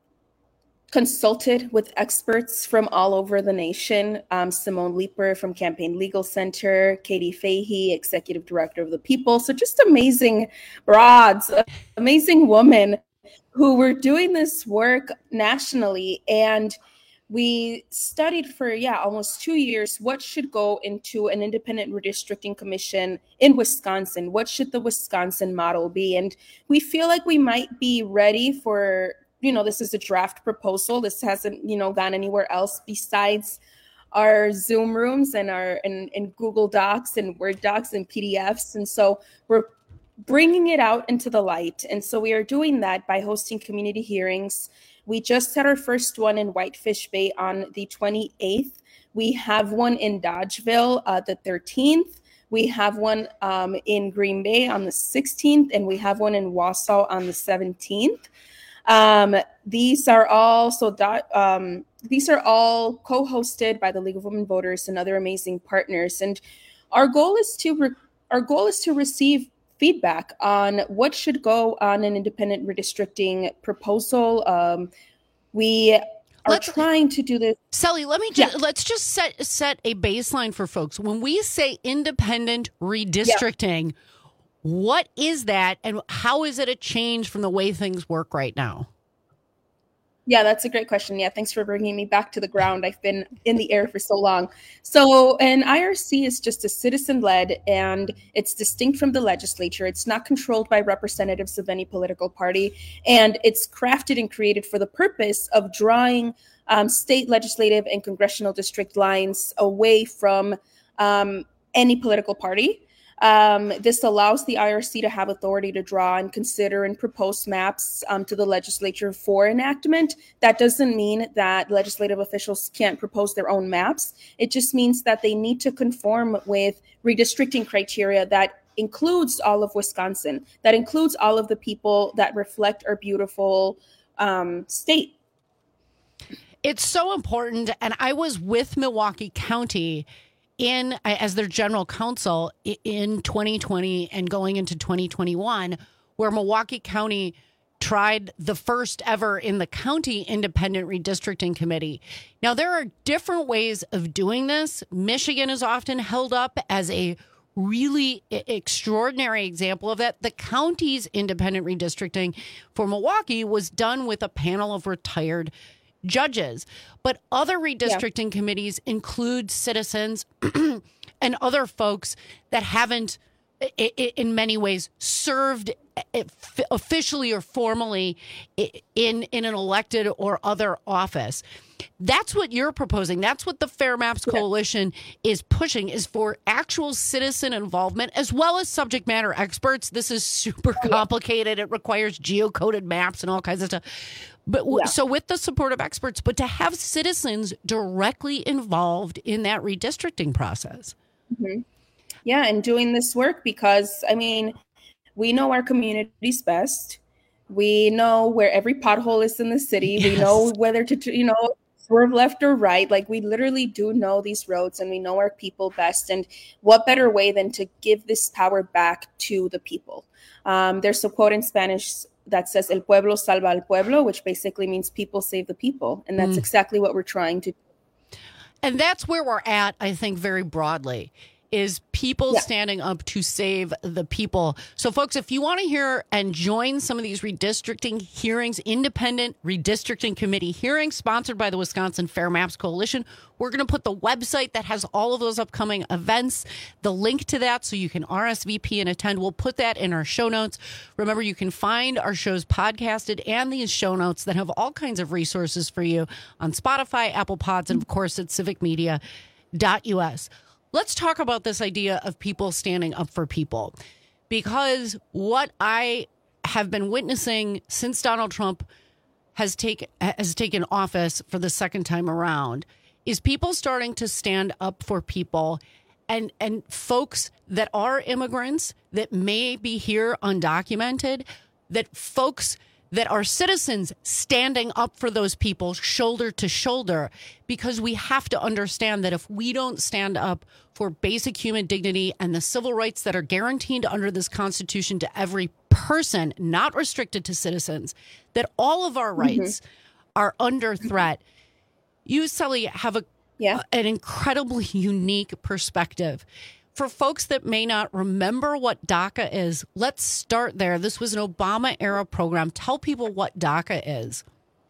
consulted with experts from all over the nation. Um, Simone Leeper from Campaign Legal Center, Katie Fahey, Executive Director of the People. So just amazing broads, amazing women who were doing this work nationally. And we studied for, yeah, almost two years, what should go into an independent redistricting commission in Wisconsin? What should the Wisconsin model be? And we feel like we might be ready for, you know, this is a draft proposal. This hasn't, you know, gone anywhere else besides our Zoom rooms and our and, and Google Docs and Word Docs and P D Fs. And so we're bringing it out into the light. And so we are doing that by hosting community hearings. We just had our first one in Whitefish Bay on the twenty-eighth. We have one in Dodgeville uh, the thirteenth. We have one um, in Green Bay on the sixteenth, and we have one in Wausau on the seventeenth. Um, these are all so um, these are all co-hosted by the League of Women Voters and other amazing partners. And our goal is to re- our goal is to receive feedback on what should go on an independent redistricting proposal. Um, we are let's, trying to do this. Celly, let me just, yeah. let's just set set a baseline for folks. When we say independent redistricting. Yeah. What is that, and how is it a change from the way things work right now? Yeah, that's a great question. Yeah, thanks for bringing me back to the ground. I've been in the air for so long. So an I R C is just a citizen-led, and it's distinct from the legislature. It's not controlled by representatives of any political party, and it's crafted and created for the purpose of drawing um, state legislative and congressional district lines away from um, any political party. Um, this allows the I R C to have authority to draw and consider and propose maps um, to the legislature for enactment. That doesn't mean that legislative officials can't propose their own maps. It just means that they need to conform with redistricting criteria that includes all of Wisconsin, that includes all of the people that reflect our beautiful um, state. It's so important. And I was with Milwaukee County in as their general counsel in twenty twenty and going into twenty twenty-one, where Milwaukee County tried the first ever in the county independent redistricting committee. Now, there are different ways of doing this. Michigan is often held up as a really extraordinary example of that. The county's independent redistricting for Milwaukee was done with a panel of retired judges. But other redistricting yeah. committees include citizens and other folks that haven't, in many ways, served officially or formally in, in an elected or other office. That's what you're proposing. That's what the Fair Maps Coalition yeah. is pushing, is for actual citizen involvement as well as subject matter experts. This is super complicated. It requires geocoded maps and all kinds of stuff. But w- yeah. so with the support of experts, but to have citizens directly involved in that redistricting process. Mm-hmm. Yeah, and doing this work because, I mean, we know our communities best. We know where every pothole is in the city. Yes. We know whether to, you know, swerve left or right. Like, we literally do know these roads and we know our people best. And what better way than to give this power back to the people? Um, there's a quote in Spanish that says, El pueblo salva al pueblo, which basically means people save the people. And that's mm. exactly what we're trying to do. And that's where we're at, I think, very broadly, is people yeah. standing up to save the people. So, folks, if you want to hear and join some of these redistricting hearings, independent redistricting committee hearings sponsored by the Wisconsin Fair Maps Coalition, we're going to put the website that has all of those upcoming events, the link to that so you can R S V P and attend. We'll put that in our show notes. Remember, you can find our shows podcasted and these show notes that have all kinds of resources for you on Spotify, Apple Pods, and, of course, at civic media dot U S. Let's talk about this idea of people standing up for people, because what I have been witnessing since Donald Trump has, take, has taken office for the second time around is people starting to stand up for people and, and folks that are immigrants that may be here undocumented, that folks that are citizens standing up for those people shoulder to shoulder, because we have to understand that if we don't stand up for basic human dignity and the civil rights that are guaranteed under this Constitution to every person, not restricted to citizens, that all of our rights mm-hmm. are under threat. You, Sully, have a yeah. an incredibly unique perspective. For folks that may not remember what DACA is, let's start there. This was an Obama-era program. Tell people what DACA is.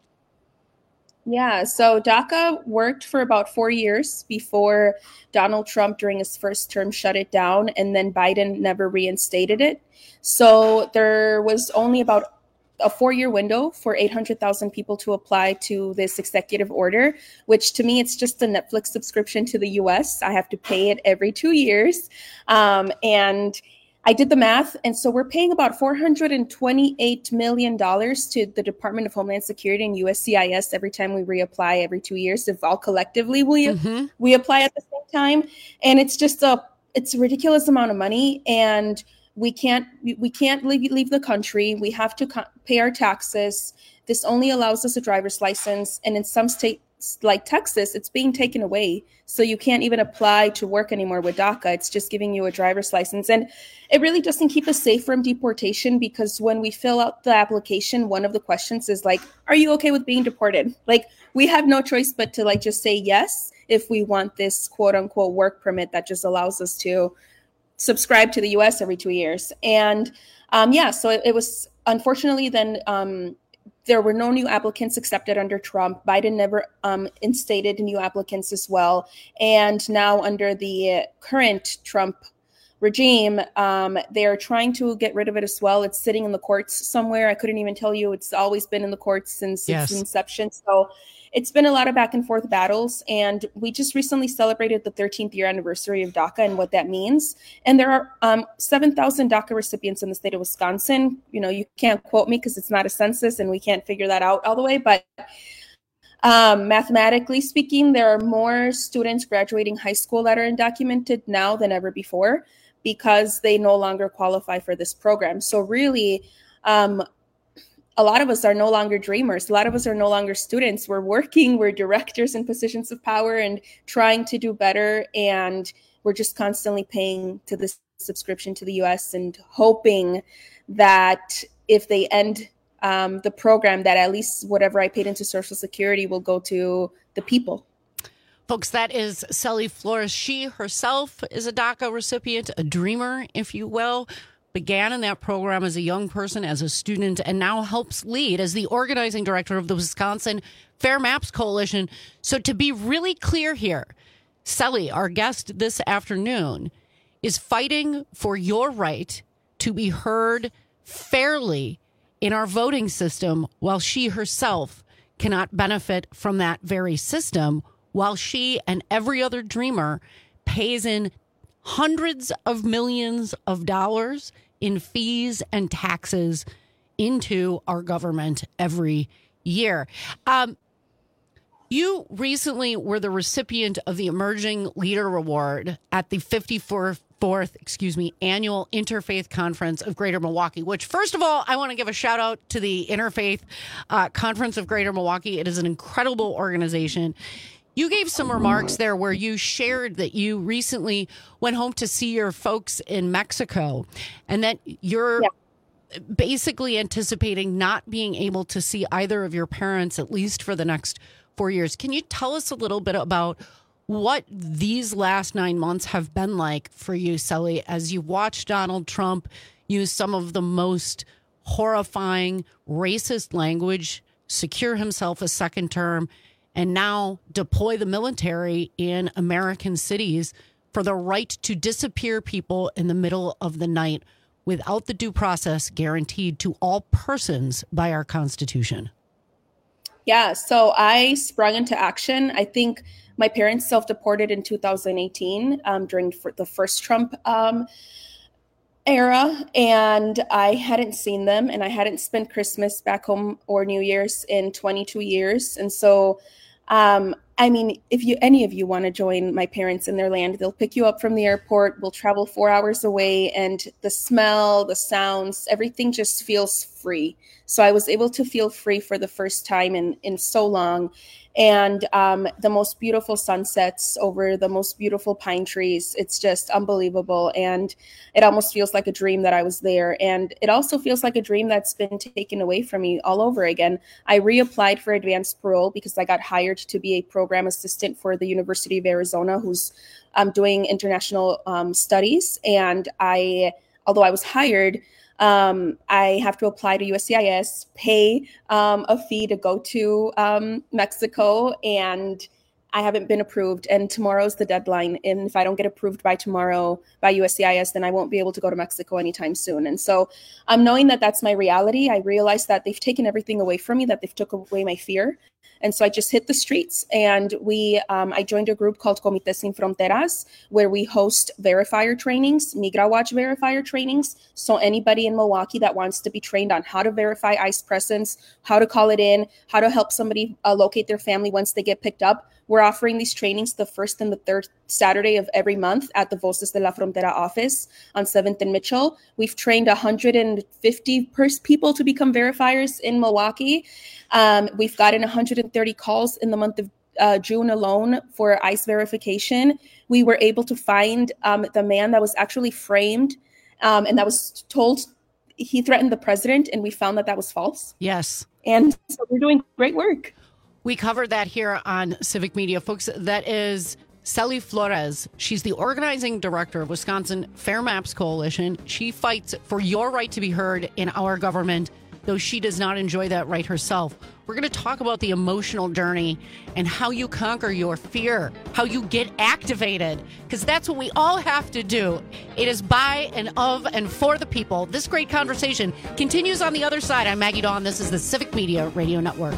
Yeah, so DACA worked for about four years before Donald Trump, during his first term, shut it down, and then Biden never reinstated it. So there was only about a four-year window for eight hundred thousand people to apply to this executive order, which to me, it's just a Netflix subscription to the U S. I have to pay it every two years. Um, and I did the math. And so we're paying about four hundred twenty-eight million dollars to the Department of Homeland Security and U S C I S every time we reapply every two years, if all collectively we, mm-hmm. we apply at the same time. And it's just a, it's a ridiculous amount of money. And We can't we can't leave, leave the country. We have to co- pay our taxes. This only allows us a driver's license. And in some states like Texas, it's being taken away. So you can't even apply to work anymore with DACA. It's just giving you a driver's license. And it really doesn't keep us safe from deportation, because when we fill out the application, one of the questions is like, are you okay with being deported? Like, we have no choice but to like just say yes if we want this quote unquote work permit that just allows us to subscribe to the U S every two years. And um, yeah, so it, it was, unfortunately, then um, there were no new applicants accepted under Trump. Biden never um, instated new applicants as well. And now under the current Trump regime, um, they're trying to get rid of it as well. It's sitting in the courts somewhere. I couldn't even tell you. It's always been in the courts since yes. its inception. So it's been a lot of back and forth battles, and we just recently celebrated the thirteenth year anniversary of DACA and what that means. And there are um, seven thousand DACA recipients in the state of Wisconsin. You know, you can't quote me because it's not a census and we can't figure that out all the way. But um, mathematically speaking, there are more students graduating high school that are undocumented now than ever before. because they no longer qualify for this program. So really, um, a lot of us are no longer dreamers. A lot of us are no longer students. We're working, we're directors in positions of power and trying to do better. And we're just constantly paying to this subscription to the U S and hoping that if they end um, the program, that at least whatever I paid into Social Security will go to the people. Folks, that is Celly Flores. She herself is a DACA recipient, a dreamer, if you will. Began in that program as a young person, as a student, and now helps lead as the organizing director of the Wisconsin Fair Maps Coalition. So to be really clear here, Celly, our guest this afternoon, is fighting for your right to be heard fairly in our voting system, while she herself cannot benefit from that very system, while she and every other dreamer pays in hundreds of millions of dollars in fees and taxes into our government every year. Um, you recently were the recipient of the Emerging Leader Award at the fifty-fourth, excuse me, annual Interfaith Conference of Greater Milwaukee, which, first of all, I want to give a shout out to the Interfaith uh, Conference of Greater Milwaukee. It is an incredible organization. You gave some remarks there where you shared that you recently went home to see your folks in Mexico and that you're yeah. basically anticipating not being able to see either of your parents, at least for the next four years. Can you tell us a little bit about what these last nine months have been like for you, Celly, as you watch Donald Trump use some of the most horrifying racist language, secure himself a second term, and now deploy the military in American cities for the right to disappear people in the middle of the night without the due process guaranteed to all persons by our Constitution? Yeah, so I sprung into action. I think my parents self-deported in two thousand eighteen um, during the first Trump um, era, and I hadn't seen them, and I hadn't spent Christmas back home or New Year's in twenty-two years. And so Um, I mean, if you any of you want to join my parents in their land, they'll pick you up from the airport. We'll travel four hours away, and the smell, the sounds, everything just feels free. So I was able to feel free for the first time in, in so long. And um, the most beautiful sunsets over the most beautiful pine trees. It's just unbelievable. And it almost feels like a dream that I was there. And it also feels like a dream that's been taken away from me all over again. I reapplied for advanced parole because I got hired to be a program assistant for the University of Arizona, who's um, doing international um, studies. And I, although I was hired, Um, I have to apply to U S C I S, pay um, a fee to go to um, Mexico, and I haven't been approved. And tomorrow's the deadline. And if I don't get approved by tomorrow by U S C I S, then I won't be able to go to Mexico anytime soon. And so I'm um, knowing that that's my reality. I realize that they've taken everything away from me, that they've took away my fear. And so I just hit the streets, and we, um, I joined a group called Comité Sin Fronteras, where we host verifier trainings, Migra Watch verifier trainings. So anybody in Milwaukee that wants to be trained on how to verify ICE presence, how to call it in, how to help somebody uh, locate their family once they get picked up, we're offering these trainings the first and the third Saturday of every month at the Voces de la Frontera office on seventh and Mitchell. We've trained one hundred fifty pers- people to become verifiers in Milwaukee. Um, we've gotten one hundred thirty calls in the month of uh, June alone for ICE verification. We were able to find um, the man that was actually framed um, and that was told he threatened the president, and we found that that was false. Yes. And so we're doing great work. We covered that here on Civic Media, folks. That is Celly Flores. She's the organizing director of Wisconsin Fair Maps Coalition. She fights for your right to be heard in our government, though she does not enjoy that right herself. We're going to talk about the emotional journey and how you conquer your fear, how you get activated, because that's what we all have to do. It is by and of and for the people. This great conversation continues on the other side. I'm Maggie Dawn. This is the Civic Media Radio Network.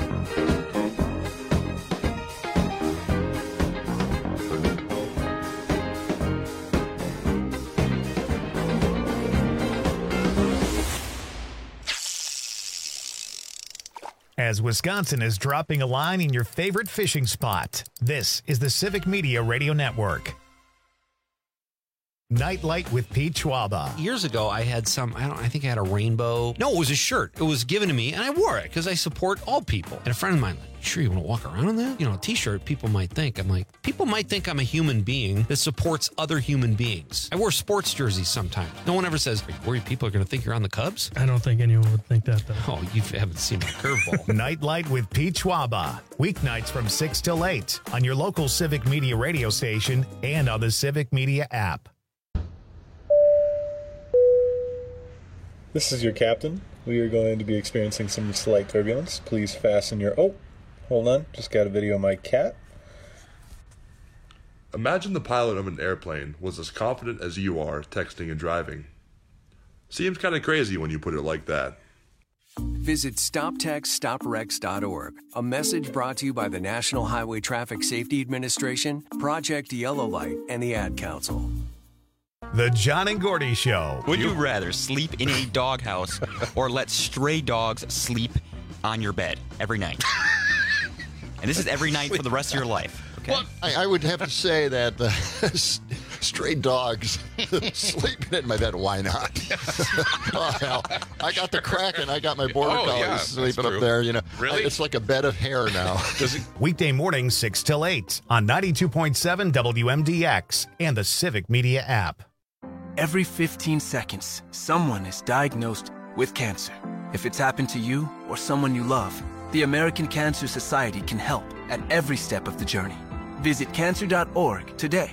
As Wisconsin is dropping a line in your favorite fishing spot, this is the Civic Media Radio Network. Nightlight with Pete Schwaba. Years ago, I had some, I don't, I think I had a rainbow. No, it was a shirt. It was given to me, and I wore it because I support all people. And a friend of mine, like, sure you want to walk around in that? You know, a t-shirt, people might think. I'm like, people might think I'm a human being that supports other human beings. I wear sports jerseys sometimes. No one ever says, are you worried people are going to think you're on the Cubs? I don't think anyone would think that, though. Oh, you haven't seen my curveball. Nightlight with Pete Schwaba. Weeknights from six till eight on your local Civic Media radio station and on the Civic Media app. This is your captain. We are going to be experiencing some slight turbulence. Please fasten your... Oh, hold on. Just got a video of my cat. Imagine the pilot of an airplane was as confident as you are texting and driving. Seems kind of crazy when you put it like that. Visit stop text stop wrecks dot org. A message brought to you by the National Highway Traffic Safety Administration, Project Yellow Light, and the Ad Council. The John and Gordy Show. Would you rather sleep in a doghouse or let stray dogs sleep on your bed every night? And this is every night for the rest of your life. Okay. Well, I, I would have to say that uh, stray dogs sleeping in my bed. Why not? Oh, hell. I got the Kraken. I got my border oh, collies yeah, sleeping up there. You know, really? It's like a bed of hair now. Does it? Weekday mornings six till eight on ninety-two point seven W M D X and the Civic Media app. Every fifteen seconds, someone is diagnosed with cancer. If it's happened to you or someone you love, the American Cancer Society can help at every step of the journey. Visit cancer dot org today.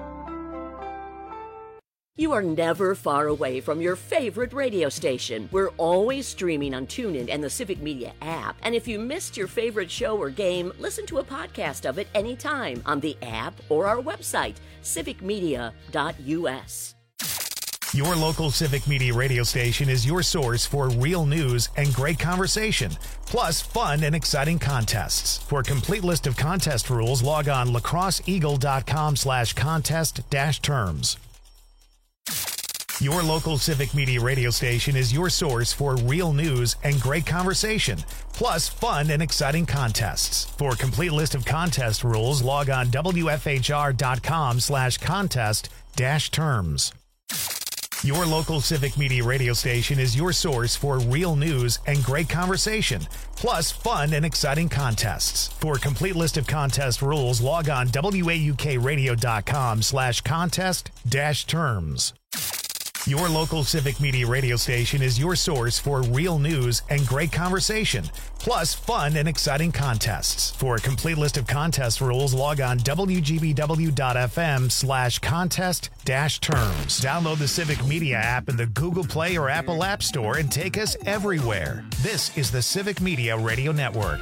You are never far away from your favorite radio station. We're always streaming on TuneIn and the Civic Media app. And if you missed your favorite show or game, listen to a podcast of it anytime on the app or our website, civic media dot U S. Your local Civic Media radio station is your source for real news and great conversation, plus fun and exciting contests. For a complete list of contest rules, log on lacrosseeagle.com slash contest dash terms. Your local Civic Media radio station is your source for real news and great conversation, plus fun and exciting contests. For a complete list of contest rules, log on wfhr.com slash contest dash terms. Your local Civic Media radio station is your source for real news and great conversation, plus fun and exciting contests. For a complete list of contest rules, log on waukradio.com slash contest dash terms. Your local Civic Media radio station is your source for real news and great conversation, plus fun and exciting contests. For a complete list of contest rules, log on wgbw.fm slash contest dash terms. Download the Civic Media app in the Google Play or Apple App Store and take us everywhere. This is the Civic Media Radio Network.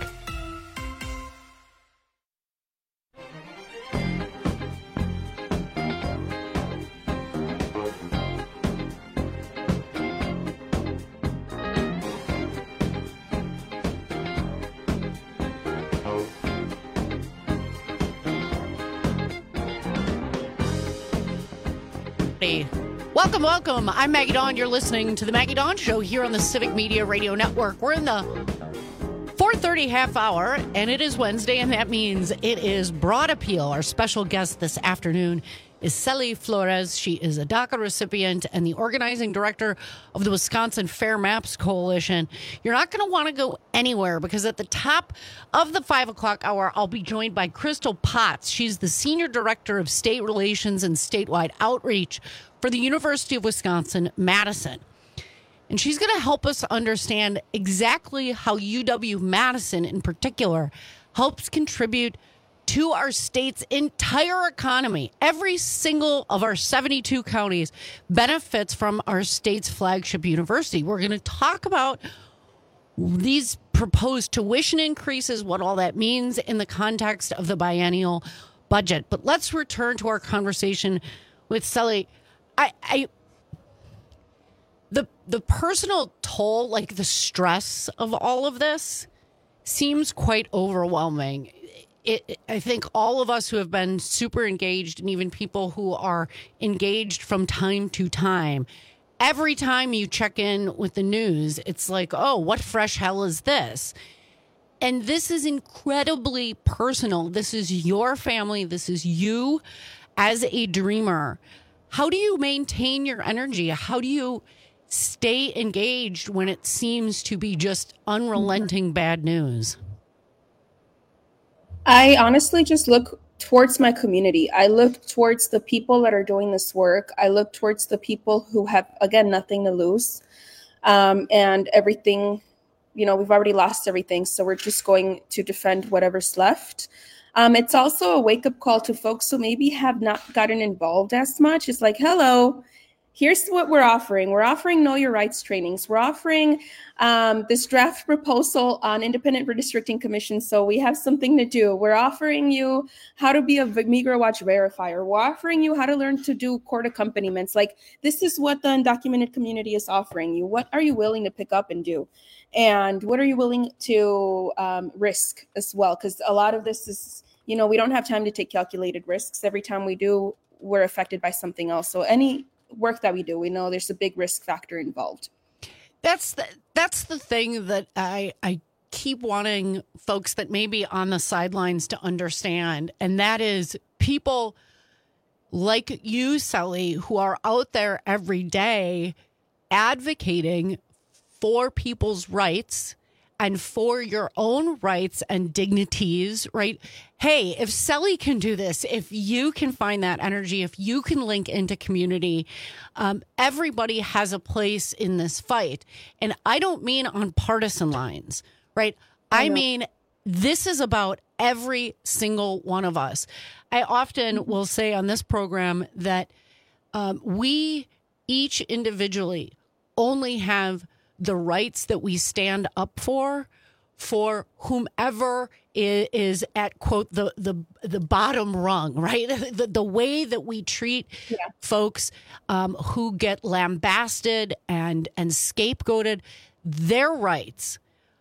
Welcome, welcome. I'm Maggie Dawn. You're listening to the Maggie Dawn Show here on the Civic Media Radio Network. We're in the four thirty half hour, and it is Wednesday, and that means it is Broad Appeal. Our special guest this afternoon is Cely Flores. She is a DACA recipient and the organizing director of the Wisconsin Fair Maps Coalition. You're not going to want to go anywhere because at the top of the five o'clock hour, I'll be joined by Crystal Potts. She's the senior director of state relations and statewide outreach for the University of Wisconsin-Madison. And she's going to help us understand exactly how U W-Madison in particular helps contribute to our state's entire economy. Every single of our seventy-two counties benefits from our state's flagship university. We're going to talk about these proposed tuition increases, what all that means in the context of the biennial budget. But let's return to our conversation with Cely. I, I the the personal toll, like the stress of all of this, seems quite overwhelming. It, I think all of us who have been super engaged, and even people who are engaged from time to time, every time you check in with the news, it's like, oh, what fresh hell is this? And this is incredibly personal. This is your family. This is you as a dreamer how do you maintain your energy? How do you stay engaged when it seems to be just unrelenting bad news? I honestly just look towards my community. I look towards the people that are doing this work. I look towards the people who have, again, nothing to lose. Um, and everything, you know, we've already lost everything. So we're just going to defend whatever's left. Um, it's also a wake-up call to folks who maybe have not gotten involved as much. It's like, hello, here's what we're offering. We're offering Know Your Rights trainings. We're offering um, this draft proposal on independent redistricting commission, so we have something to do. We're offering you how to be a Migra Watch verifier. We're offering you how to learn to do court accompaniments. Like, this is what the undocumented community is offering you. What are you willing to pick up and do? And what are you willing to um, risk as well? Because a lot of this is, you know, we don't have time to take calculated risks. Every time we do, we're affected by something else. So any work that we do, we know there's a big risk factor involved. That's the, that's the thing that I, I keep wanting folks that may be on the sidelines to understand. And that is people like you, Sally, who are out there every day advocating for people's rights and for your own rights and dignities, right? Hey, if Sally can do this, if you can find that energy, if you can link into community, um, everybody has a place in this fight. And I don't mean on partisan lines, right? I, I mean, this is about every single one of us. I often will say on this program that um, we each individually only have the rights that we stand up for, for whomever is, is at, quote, the, the, the bottom rung, right? The, the way that we treat yeah. folks um, who get lambasted and, and scapegoated, their rights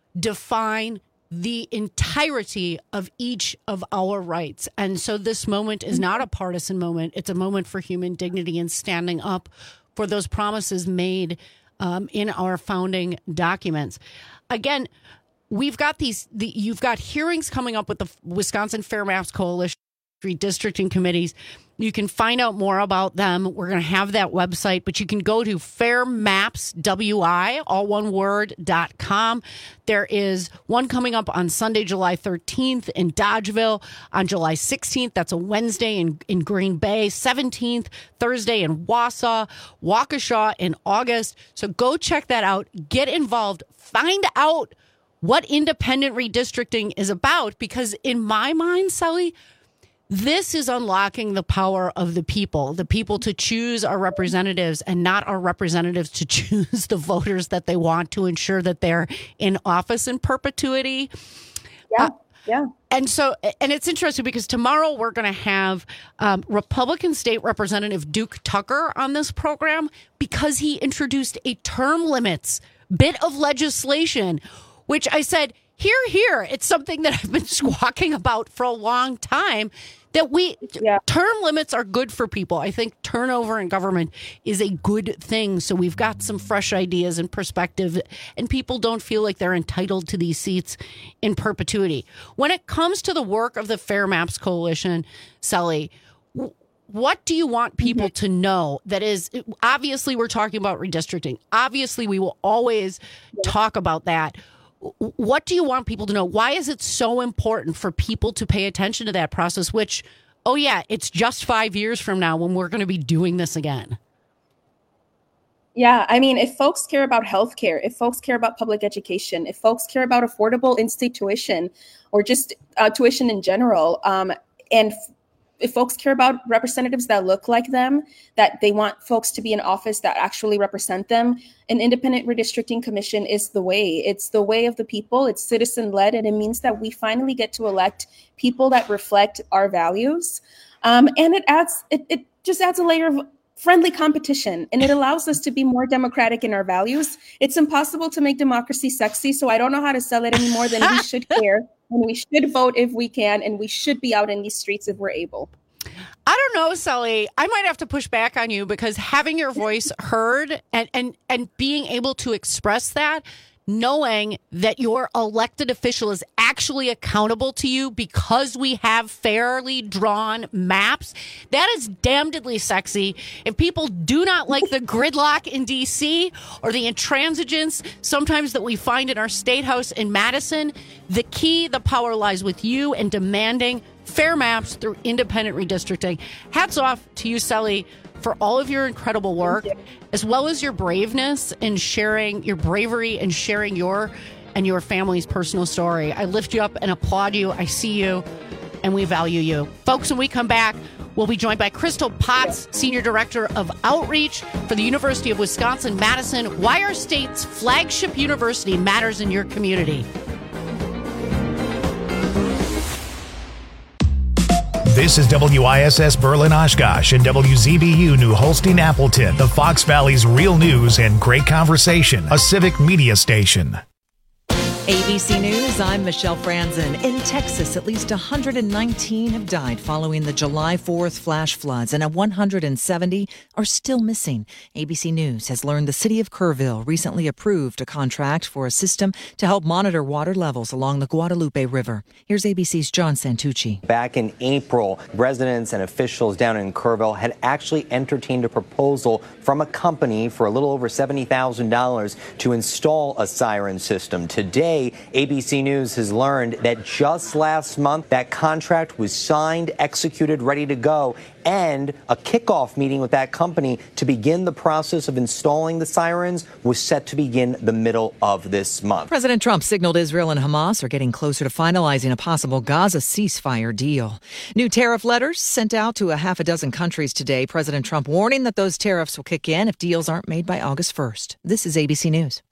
define the entirety of each of our rights. And so this moment is not a partisan moment. It's a moment for human dignity and standing up for those promises made Um, in our founding documents. Again, we've got these, the, you've got hearings coming up with the Wisconsin Fair Maps Coalition redistricting committees. You can find out more about them. We're going to have that website, but you can go to fair maps wi, all one word, dot com. There is one coming up on Sunday, July thirteenth in Dodgeville, on July sixteenth. That's a Wednesday in, in Green Bay, seventeenth, Thursday in Wausau, Waukesha in August. So go check that out. Get involved. Find out what independent redistricting is about, because in my mind, Sally, this is unlocking the power of the people, the people to choose our representatives and not our representatives to choose the voters that they want to ensure that they're in office in perpetuity. Yeah, uh, yeah. And so, and it's interesting because tomorrow we're going to have um, Republican State Representative Duke Tucker on this program because he introduced a term limits bit of legislation, which I said, here, here, it's something that I've been squawking about for a long time. That we yeah. term limits are good for people. I think turnover in government is a good thing. So we've got some fresh ideas and perspective, and people don't feel like they're entitled to these seats in perpetuity. When it comes to the work of the Fair Maps Coalition, Sally, what do you want people mm-hmm. to know? That is, obviously, we're talking about redistricting. Obviously, we will always yeah. talk about that. What do you want people to know? Why is it so important for people to pay attention to that process, which, oh, yeah, it's just five years from now when we're going to be doing this again? Yeah, I mean, if folks care about healthcare, if folks care about public education, if folks care about affordable in-state tuition or just uh, tuition in general, um, and if folks care about representatives that look like them, that they want folks to be in office that actually represent them, an independent redistricting commission is the way. It's the way of the people. It's citizen-led, and it means that we finally get to elect people that reflect our values. Um, and it adds, it, it just adds a layer of friendly competition, and it allows us to be more democratic in our values. It's impossible to make democracy sexy, so I don't know how to sell it any more than we should care. And we should vote if we can, and we should be out in these streets if we're able. I don't know, Sally. I might have to push back on you because having your voice heard and, and, and being able to express that knowing that your elected official is actually accountable to you because we have fairly drawn maps, that is damnedly sexy. If people do not like the gridlock in D C or the intransigence sometimes that we find in our state house in Madison, the key, the power lies with you and demanding fair maps through independent redistricting. Hats off to you, Sally, for all of your incredible work, as well as your braveness in sharing your bravery and sharing your and your family's personal story. I lift you up and applaud you. I see you, and we value you. Folks, when we come back, we'll be joined by Crystal Potts, Senior Director of Outreach for the University of Wisconsin-Madison. Why our state's flagship university matters in your community. This is W I S S Berlin Oshkosh and W Z B U New Holstein Appleton, the Fox Valley's real news and great conversation, a civic media station. A B C News, I'm Michelle Franzen. In Texas, at least one hundred nineteen have died following the July fourth flash floods, and one hundred seventy are still missing. A B C News has learned the city of Kerrville recently approved a contract for a system to help monitor water levels along the Guadalupe River. Here's A B C's John Santucci. Back in April, residents and officials down in Kerrville had actually entertained a proposal from a company for a little over seventy thousand dollars to install a siren system. Today, A B C News has learned that just last month, that contract was signed, executed, ready to go, and a kickoff meeting with that company to begin the process of installing the sirens was set to begin the middle of this month. President Trump signaled Israel and Hamas are getting closer to finalizing a possible Gaza ceasefire deal. New tariff letters sent out to a half a dozen countries today. President Trump warning that those tariffs will kick in if deals aren't made by August first. This is A B C News.